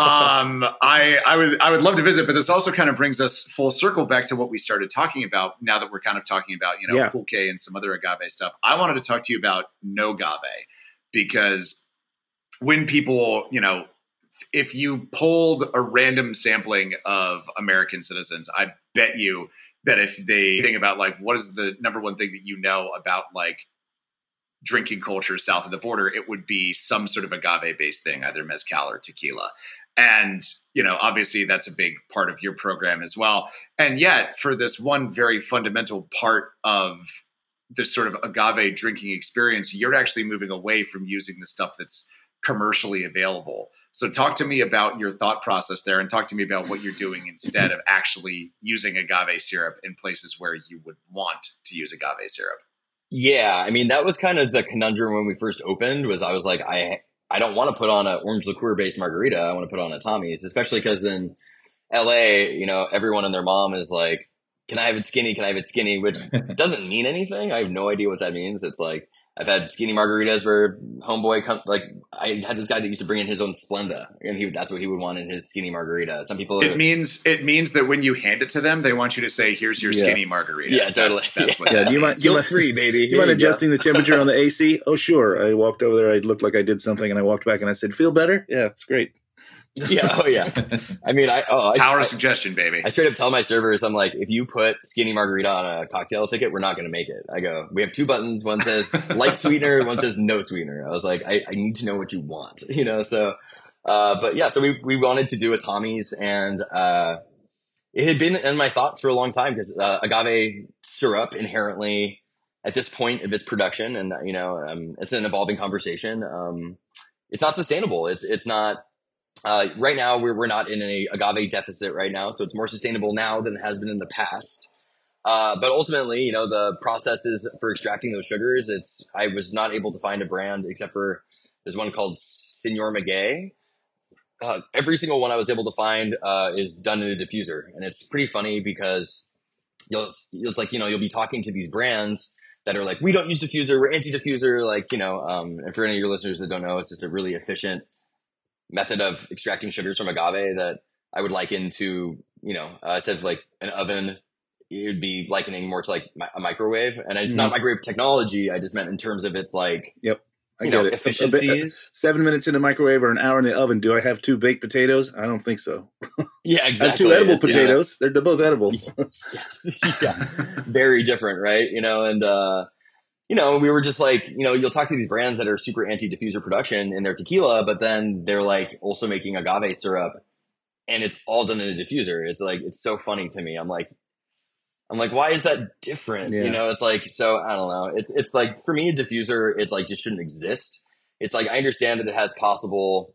[SPEAKER 10] um, I, I would I would love to visit, but this also kind of brings us full circle back to what we started talking about. Now that we're kind of talking about, you know, yeah. pulque and some other agave stuff, I wanted to talk to you about no agave, because when people, you know, if you polled a random sampling of American citizens, I bet you that if they think about like what is the number one thing that you know about like drinking culture south of the border, it would be some sort of agave based thing, either mezcal or tequila. And, you know, obviously that's a big part of your program as well. And yet for this one very fundamental part of this sort of agave drinking experience, you're actually moving away from using the stuff that's commercially available. So talk to me about your thought process there, and talk to me about what you're doing instead of actually using agave syrup in places where you would want to use agave syrup.
[SPEAKER 11] Yeah, I mean, that was kind of the conundrum when we first opened, was I was like, I I don't want to put on an orange liqueur-based margarita. I want to put on a Tommy's, especially because in L A, you know, everyone and their mom is like, can I have it skinny? Can I have it skinny? Which doesn't mean anything. I have no idea what that means. It's like, I've had skinny margaritas where homeboy, come, like, I had this guy that used to bring in his own Splenda, and he that's what he would want in his skinny margarita. Some people,
[SPEAKER 10] it are, means it means that when you hand it to them, they want you to say, "Here's your yeah. skinny margarita."
[SPEAKER 11] Yeah, totally.
[SPEAKER 10] That's, that's
[SPEAKER 11] yeah.
[SPEAKER 10] what.
[SPEAKER 9] Yeah, do you mind?
[SPEAKER 11] Guilt free, baby.
[SPEAKER 9] Do you mind adjusting the temperature on the A C? Oh, sure. I walked over there. I looked like I did something, and I walked back, and I said, "Feel better?" Yeah, it's great.
[SPEAKER 11] Yeah, oh yeah. I mean, I oh, I,
[SPEAKER 10] power
[SPEAKER 11] I,
[SPEAKER 10] suggestion, baby.
[SPEAKER 11] I straight up tell my servers, I'm like, if you put skinny margarita on a cocktail ticket, we're not going to make it. I go, we have two buttons. One says light sweetener, one says no sweetener. I was like, I, I need to know what you want, you know. So, uh, but yeah, so we we wanted to do a Tommy's, and uh, it had been in my thoughts for a long time because uh, agave syrup inherently, at this point of its production, and you know, um, it's an evolving conversation. Um, it's not sustainable. It's it's not. Uh, right now, we're, we're not in a agave deficit right now, so it's more sustainable now than it has been in the past. Uh, but ultimately, you know, the processes for extracting those sugars, it's, I was not able to find a brand except for there's one called Senor Maguey. Uh, every single one I was able to find uh, is done in a diffuser. And it's pretty funny because you'll, it's like, you know, you'll be talking to these brands that are like, we don't use diffuser, we're anti-diffuser. Like, you know, um, and for any of your listeners that don't know, it's just a really efficient method of extracting sugars from agave that I would liken to, you know, uh, instead of like an oven, it would be likening more to like a microwave. And it's mm-hmm. not microwave technology. I just meant in terms of its like,
[SPEAKER 9] yep, I
[SPEAKER 11] you
[SPEAKER 9] get
[SPEAKER 11] know,
[SPEAKER 9] it.
[SPEAKER 11] efficiencies.
[SPEAKER 9] A, a, a, seven minutes in the microwave or an hour in the oven. Do I have two baked potatoes? I don't think so.
[SPEAKER 11] Yeah, exactly.
[SPEAKER 9] I have two edible
[SPEAKER 11] it's,
[SPEAKER 9] potatoes. Yeah. They're both edible.
[SPEAKER 11] Yes. Yeah. Very different, right? You know, and, uh, you know, we were just like, you know, you'll talk to these brands that are super anti-diffuser production in their tequila, but then they're like also making agave syrup and it's all done in a diffuser. It's like, it's so funny to me. I'm like, I'm like, why is that different?
[SPEAKER 9] Yeah.
[SPEAKER 11] You know, it's like, so I don't know. It's, it's like, for me, a diffuser, it's like, just shouldn't exist. It's like, I understand that it has possible,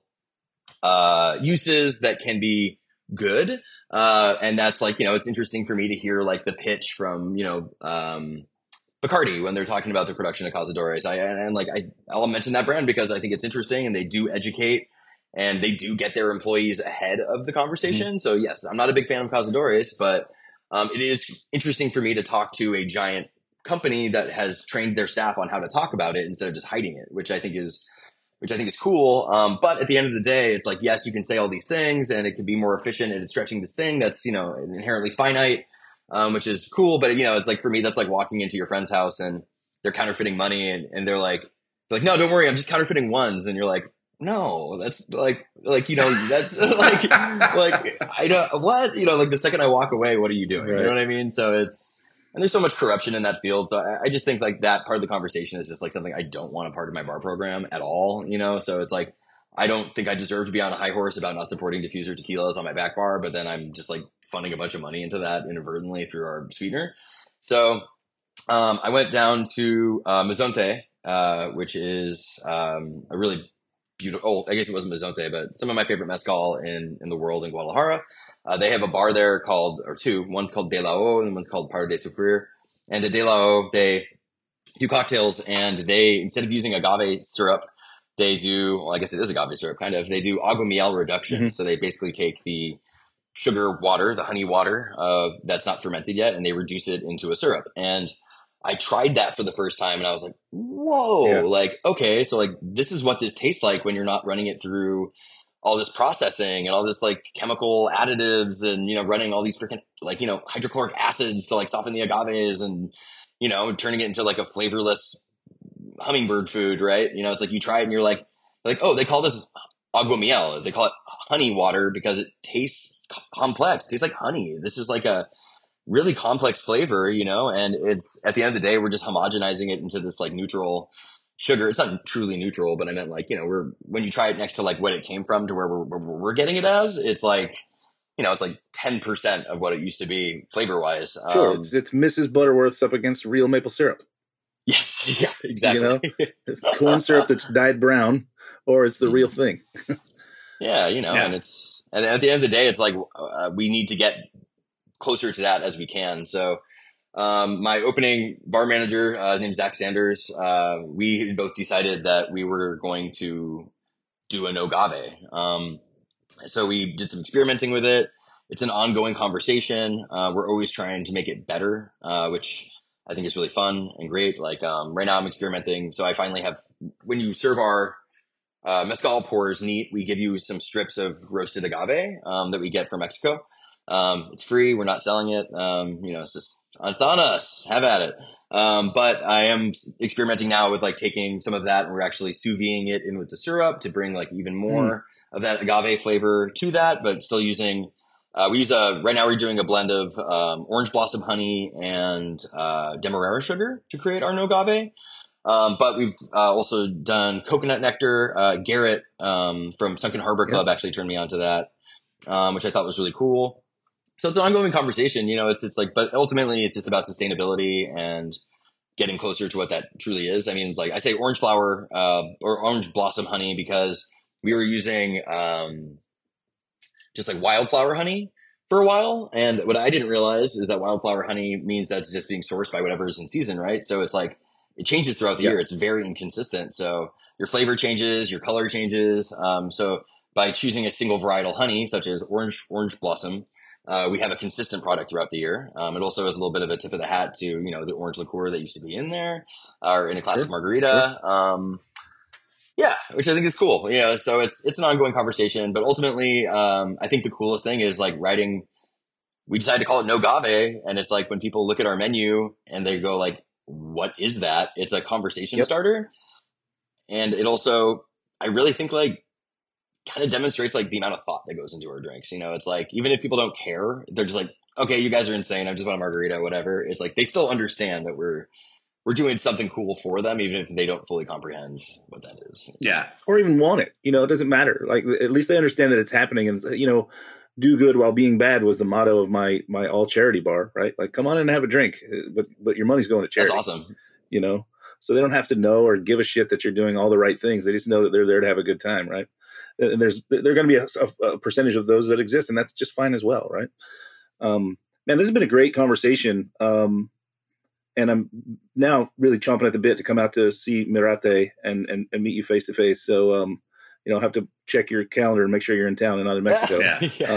[SPEAKER 11] uh, uses that can be good. Uh, and that's like, you know, it's interesting for me to hear like the pitch from, you know, um, Bacardi when they're talking about the production of Cazadores. I, and, and like, I, I'll mention that brand because I think it's interesting and they do educate and they do get their employees ahead of the conversation. Mm-hmm. So yes, I'm not a big fan of Cazadores, but um, it is interesting for me to talk to a giant company that has trained their staff on how to talk about it instead of just hiding it, which I think is, which I think is cool. Um, but at the end of the day, it's like, yes, you can say all these things and it could be more efficient and it's stretching this thing that's, you know, inherently finite, um, which is cool. But, you know, it's like, for me, that's like walking into your friend's house and they're counterfeiting money and, and they're like, they're like, no, don't worry, I'm just counterfeiting ones. And you're like, no, that's like, like, you know, that's like, like, I don't, what, you know, like the second I walk away, what are you doing? Right. You know what I mean? So it's, and there's so much corruption in that field. So I, I just think like that part of the conversation is just like something I don't want a part of my bar program at all, you know? So it's like, I don't think I deserve to be on a high horse about not supporting diffuser tequilas on my back bar, but then I'm just like funding a bunch of money into that inadvertently through our sweetener. So um, I went down to uh, Mezonte, uh, which is um, a really beautiful, oh, I guess it wasn't Mezonte, but some of my favorite mezcal in, in the world in Guadalajara. Uh, they have a bar there called, or two, one's called De La O and one's called Par de Sufrir. And at De La O, they do cocktails and they, instead of using agave syrup, they do, well, I guess it is agave syrup, kind of, they do agua miel reduction. Mm-hmm. So they basically take the sugar water, the honey water, uh, that's not fermented yet, and they reduce it into a syrup. And I tried that for the first time and I was like, whoa, yeah. like, okay, so like this is what this tastes like when you're not running it through all this processing and all this like chemical additives and, you know, running all these freaking like, you know, hydrochloric acids to like soften the agaves and, you know, turning it into like a flavorless hummingbird food, right? You know, it's like you try it and you're like, like, oh, they call this agua miel. They call it honey water because it tastes complex, it tastes like honey. This is like a really complex flavor, you know, and it's at the end of the day, we're just homogenizing it into this like neutral sugar. It's not truly neutral, but I meant like, you know, we're, when you try it next to like what it came from to where we're, where we're getting it as, it's like, you know, it's like ten percent of what it used to be flavor wise.
[SPEAKER 9] Sure.
[SPEAKER 11] Um,
[SPEAKER 9] it's, it's Missus Butterworth's up against real maple syrup.
[SPEAKER 11] Yes. Yeah, exactly.
[SPEAKER 9] You know, it's corn syrup that's dyed brown or it's the real thing.
[SPEAKER 11] Yeah. You know, yeah. and it's, and at the end of the day, it's like, uh, we need to get closer to that as we can. So um, my opening bar manager, uh, named Zach Sanders, uh, we both decided that we were going to do an agave. Um, so we did some experimenting with it. It's an ongoing conversation. Uh, we're always trying to make it better, uh, which I think is really fun and great. Like um, right now I'm experimenting. So I finally have, when you serve our uh, mezcal pours neat, we give you some strips of roasted agave um, that we get from Mexico. Um, it's free. We're not selling it. Um, you know, it's just, it's on us. Have at it. Um, but I am experimenting now with like taking some of that and we're actually sous videing it in with the syrup to bring like even more mm. of that agave flavor to that, but still using, uh, we use a, right now we're doing a blend of, um, orange blossom honey and, uh, demerara sugar to create our no agave. Um, but we've, uh, also done coconut nectar. Uh, Garrett, um, from Sunken Harbor Club yep. actually turned me on to that, um, which I thought was really cool. So it's an ongoing conversation, you know, it's, it's like, but ultimately it's just about sustainability and getting closer to what that truly is. I mean, it's like I say orange flower, uh, or orange blossom honey, because we were using, um, just like wildflower honey for a while. And what I didn't realize is that wildflower honey means that's just being sourced by whatever's in season, right? So it's like, it changes throughout the yeah. year. It's very inconsistent. So your flavor changes, your color changes. Um, so by choosing a single varietal honey, such as orange, orange blossom, Uh, we have a consistent product throughout the year. Um, it also has a little bit of a tip of the hat to, you know, the orange liqueur that used to be in there or in a classic sure. margarita. Sure. Um, yeah, which I think is cool, you know, so it's, it's an ongoing conversation, but ultimately, um, I think the coolest thing is like writing, we decided to call it No Agave. And it's like when people look at our menu and they go like, what is that? It's a conversation yep. starter. And it also, I really think like, kind of demonstrates like the amount of thought that goes into our drinks. You know, it's like, even if people don't care, they're just like, okay, you guys are insane. I just want a margarita, whatever. It's like, they still understand that we're, we're doing something cool for them, even if they don't fully comprehend what that is.
[SPEAKER 10] Yeah.
[SPEAKER 9] Or even want it, you know, it doesn't matter. Like, at least they understand that it's happening. And, you know, do good while being bad was the motto of my my all charity bar, right? Like, come on in and have a drink, but but your money's going to charity.
[SPEAKER 11] That's awesome.
[SPEAKER 9] You know, so they don't have to know or give a shit that you're doing all the right things. They just know that they're there to have a good time, right? And there's there are going to be a, a, a percentage of those that exist, and that's just fine as well, right? Um, man, this has been a great conversation, um, and I'm now really chomping at the bit to come out to see Mirate and and, and meet you face to face. So. Um, You know, have to check your calendar and make sure you're in town and not in Mexico.
[SPEAKER 11] Yeah,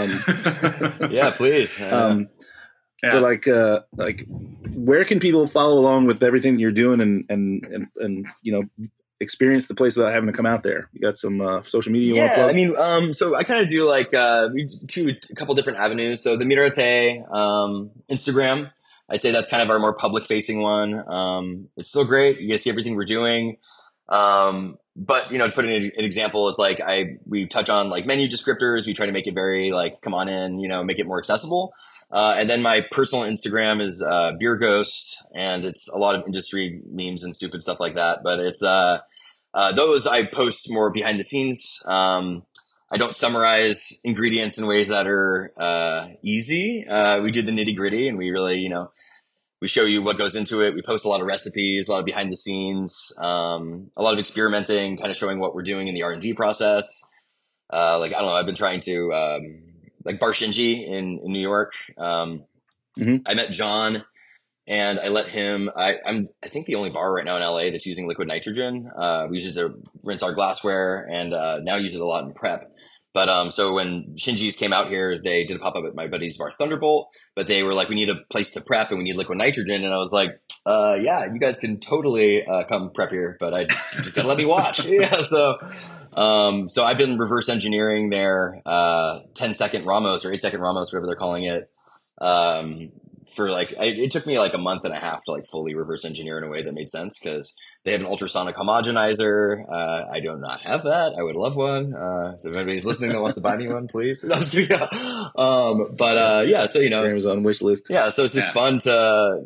[SPEAKER 9] um,
[SPEAKER 11] yeah please.
[SPEAKER 9] Um, yeah. But like, uh, like, where can people follow along with everything you're doing and and and, and you know, experience the place without having to come out there? You got some uh, social media? You
[SPEAKER 11] yeah,
[SPEAKER 9] want to plug?
[SPEAKER 11] I mean, um, so I kind of do like uh, we do a couple different avenues. So the Mirate um, Instagram, I'd say that's kind of our more public facing one. Um, it's still great. You get to see everything we're doing. Um, but you know, to put in an, an example, it's like I, we touch on like menu descriptors. We try to make it very like, come on in, you know, make it more accessible. Uh, and then my personal Instagram is, uh, Beer Ghost, and it's a lot of industry memes and stupid stuff like that. But it's, uh, uh, those I post more behind the scenes. Um, I don't summarize ingredients in ways that are, uh, easy. Uh, we do the nitty gritty, and we really, you know, we show you what goes into it. We post a lot of recipes, a lot of behind the scenes, um, a lot of experimenting, kind of showing what we're doing in the R and D process. Uh, like, I don't know, I've been trying to, um, like Bar Shinji in, in New York. Um, mm-hmm. I met John and I let him, I, I'm, I think the only bar right now in L A that's using liquid nitrogen. Uh, we use it to rinse our glassware, and, uh, now use it a lot in prep. But um, so when Shinji's came out here, they did a pop-up at my buddy's bar, Thunderbolt, but they were like, we need a place to prep and we need liquid nitrogen. And I was like, uh, yeah, you guys can totally uh, come prep here, but I you just gotta let me watch. yeah. So, um, so I've been reverse engineering their uh, ten second Ramos or eight second Ramos, whatever they're calling it. Um, for like, I, it took me like a month and a half to like fully reverse engineer in a way that made sense, because they have an ultrasonic homogenizer. Uh, I do not have that. I would love one. Uh, so if anybody's listening that wants to buy me one, please. No, just kidding. Um, but uh, yeah, so, you know,
[SPEAKER 9] Amazon wish list.
[SPEAKER 11] Yeah. So it's just yeah. fun to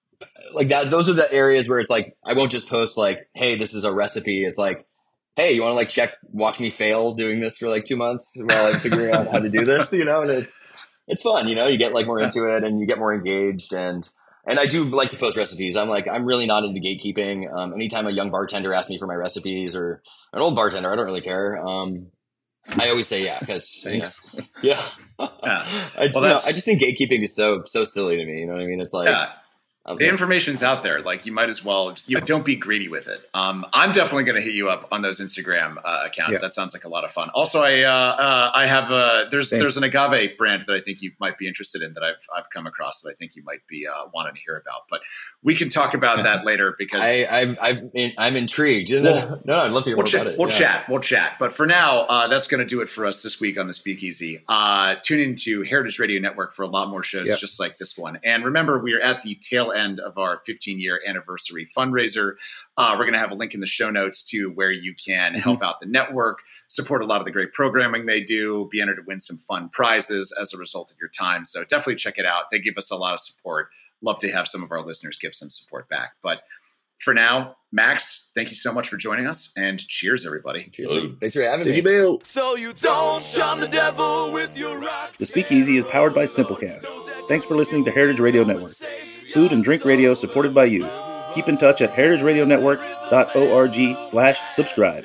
[SPEAKER 11] like that. Those are the areas where it's like, I won't just post like, hey, this is a recipe. It's like, hey, you want to like check, watch me fail doing this for like two months while I'm figuring out how to do this, you know? And it's, it's fun, you know, you get like more into it and you get more engaged. And, and I do like to post recipes. I'm like, I'm really not into gatekeeping. Um, anytime a young bartender asks me for my recipes, or an old bartender, I don't really care. Um, I always say, yeah, because,
[SPEAKER 9] thanks.
[SPEAKER 11] You know, yeah.
[SPEAKER 10] yeah.
[SPEAKER 11] I, just,
[SPEAKER 10] well,
[SPEAKER 11] you know, I just think gatekeeping is so, so silly to me. You know what I mean? It's like,
[SPEAKER 10] yeah. The information's out there. Like, you might as well just, you know, don't be greedy with it. Um, I'm definitely going to hit you up on those Instagram uh, accounts. Yeah. That sounds like a lot of fun. Also, I uh, uh, I have a, there's Thanks. there's an agave brand that I think you might be interested in that I've I've come across that I think you might be uh, wanting to hear about. But we can talk about that later, because
[SPEAKER 11] I, I'm I'm, in, I'm intrigued. No, well, no, I'd love to hear
[SPEAKER 10] we'll
[SPEAKER 11] more
[SPEAKER 10] ch-
[SPEAKER 11] about it.
[SPEAKER 10] We'll
[SPEAKER 11] yeah.
[SPEAKER 10] chat. We'll chat. But for now, uh, that's going to do it for us this week on the Speakeasy. Uh, tune into Heritage Radio Network for a lot more shows yep. just like this one. And remember, we are at the tail end of our fifteen year anniversary fundraiser. Uh, we're going to have a link in the show notes to where you can mm-hmm. help out the network, support a lot of the great programming they do, be entered to win some fun prizes as a result of your time. So definitely check it out. They give us a lot of support. Love to have some of our listeners give some support back. But for now, Max, thank you so much for joining us, and cheers, everybody.
[SPEAKER 11] Cheers. Thanks for having
[SPEAKER 9] Stagey
[SPEAKER 11] me.
[SPEAKER 9] Bail.
[SPEAKER 7] So you don't shun the devil with your rock.
[SPEAKER 9] The Speakeasy is powered by Simplecast. Thanks for listening to Heritage Radio Network. Food and drink radio supported by you. Keep in touch at heritage radio network dot org slash subscribe.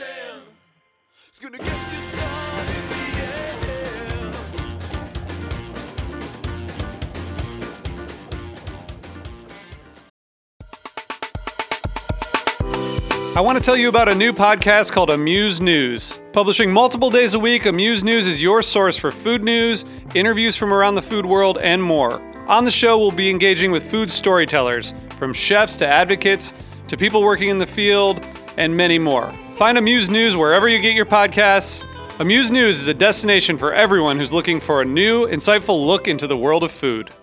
[SPEAKER 12] I want to tell you about a new podcast called Amuse News. Publishing multiple days a week, Amuse News is your source for food news, interviews from around the food world, and more. On the show, we'll be engaging with food storytellers, from chefs to advocates to people working in the field, and many more. Find Amuse News wherever you get your podcasts. Amuse News is a destination for everyone who's looking for a new, insightful look into the world of food.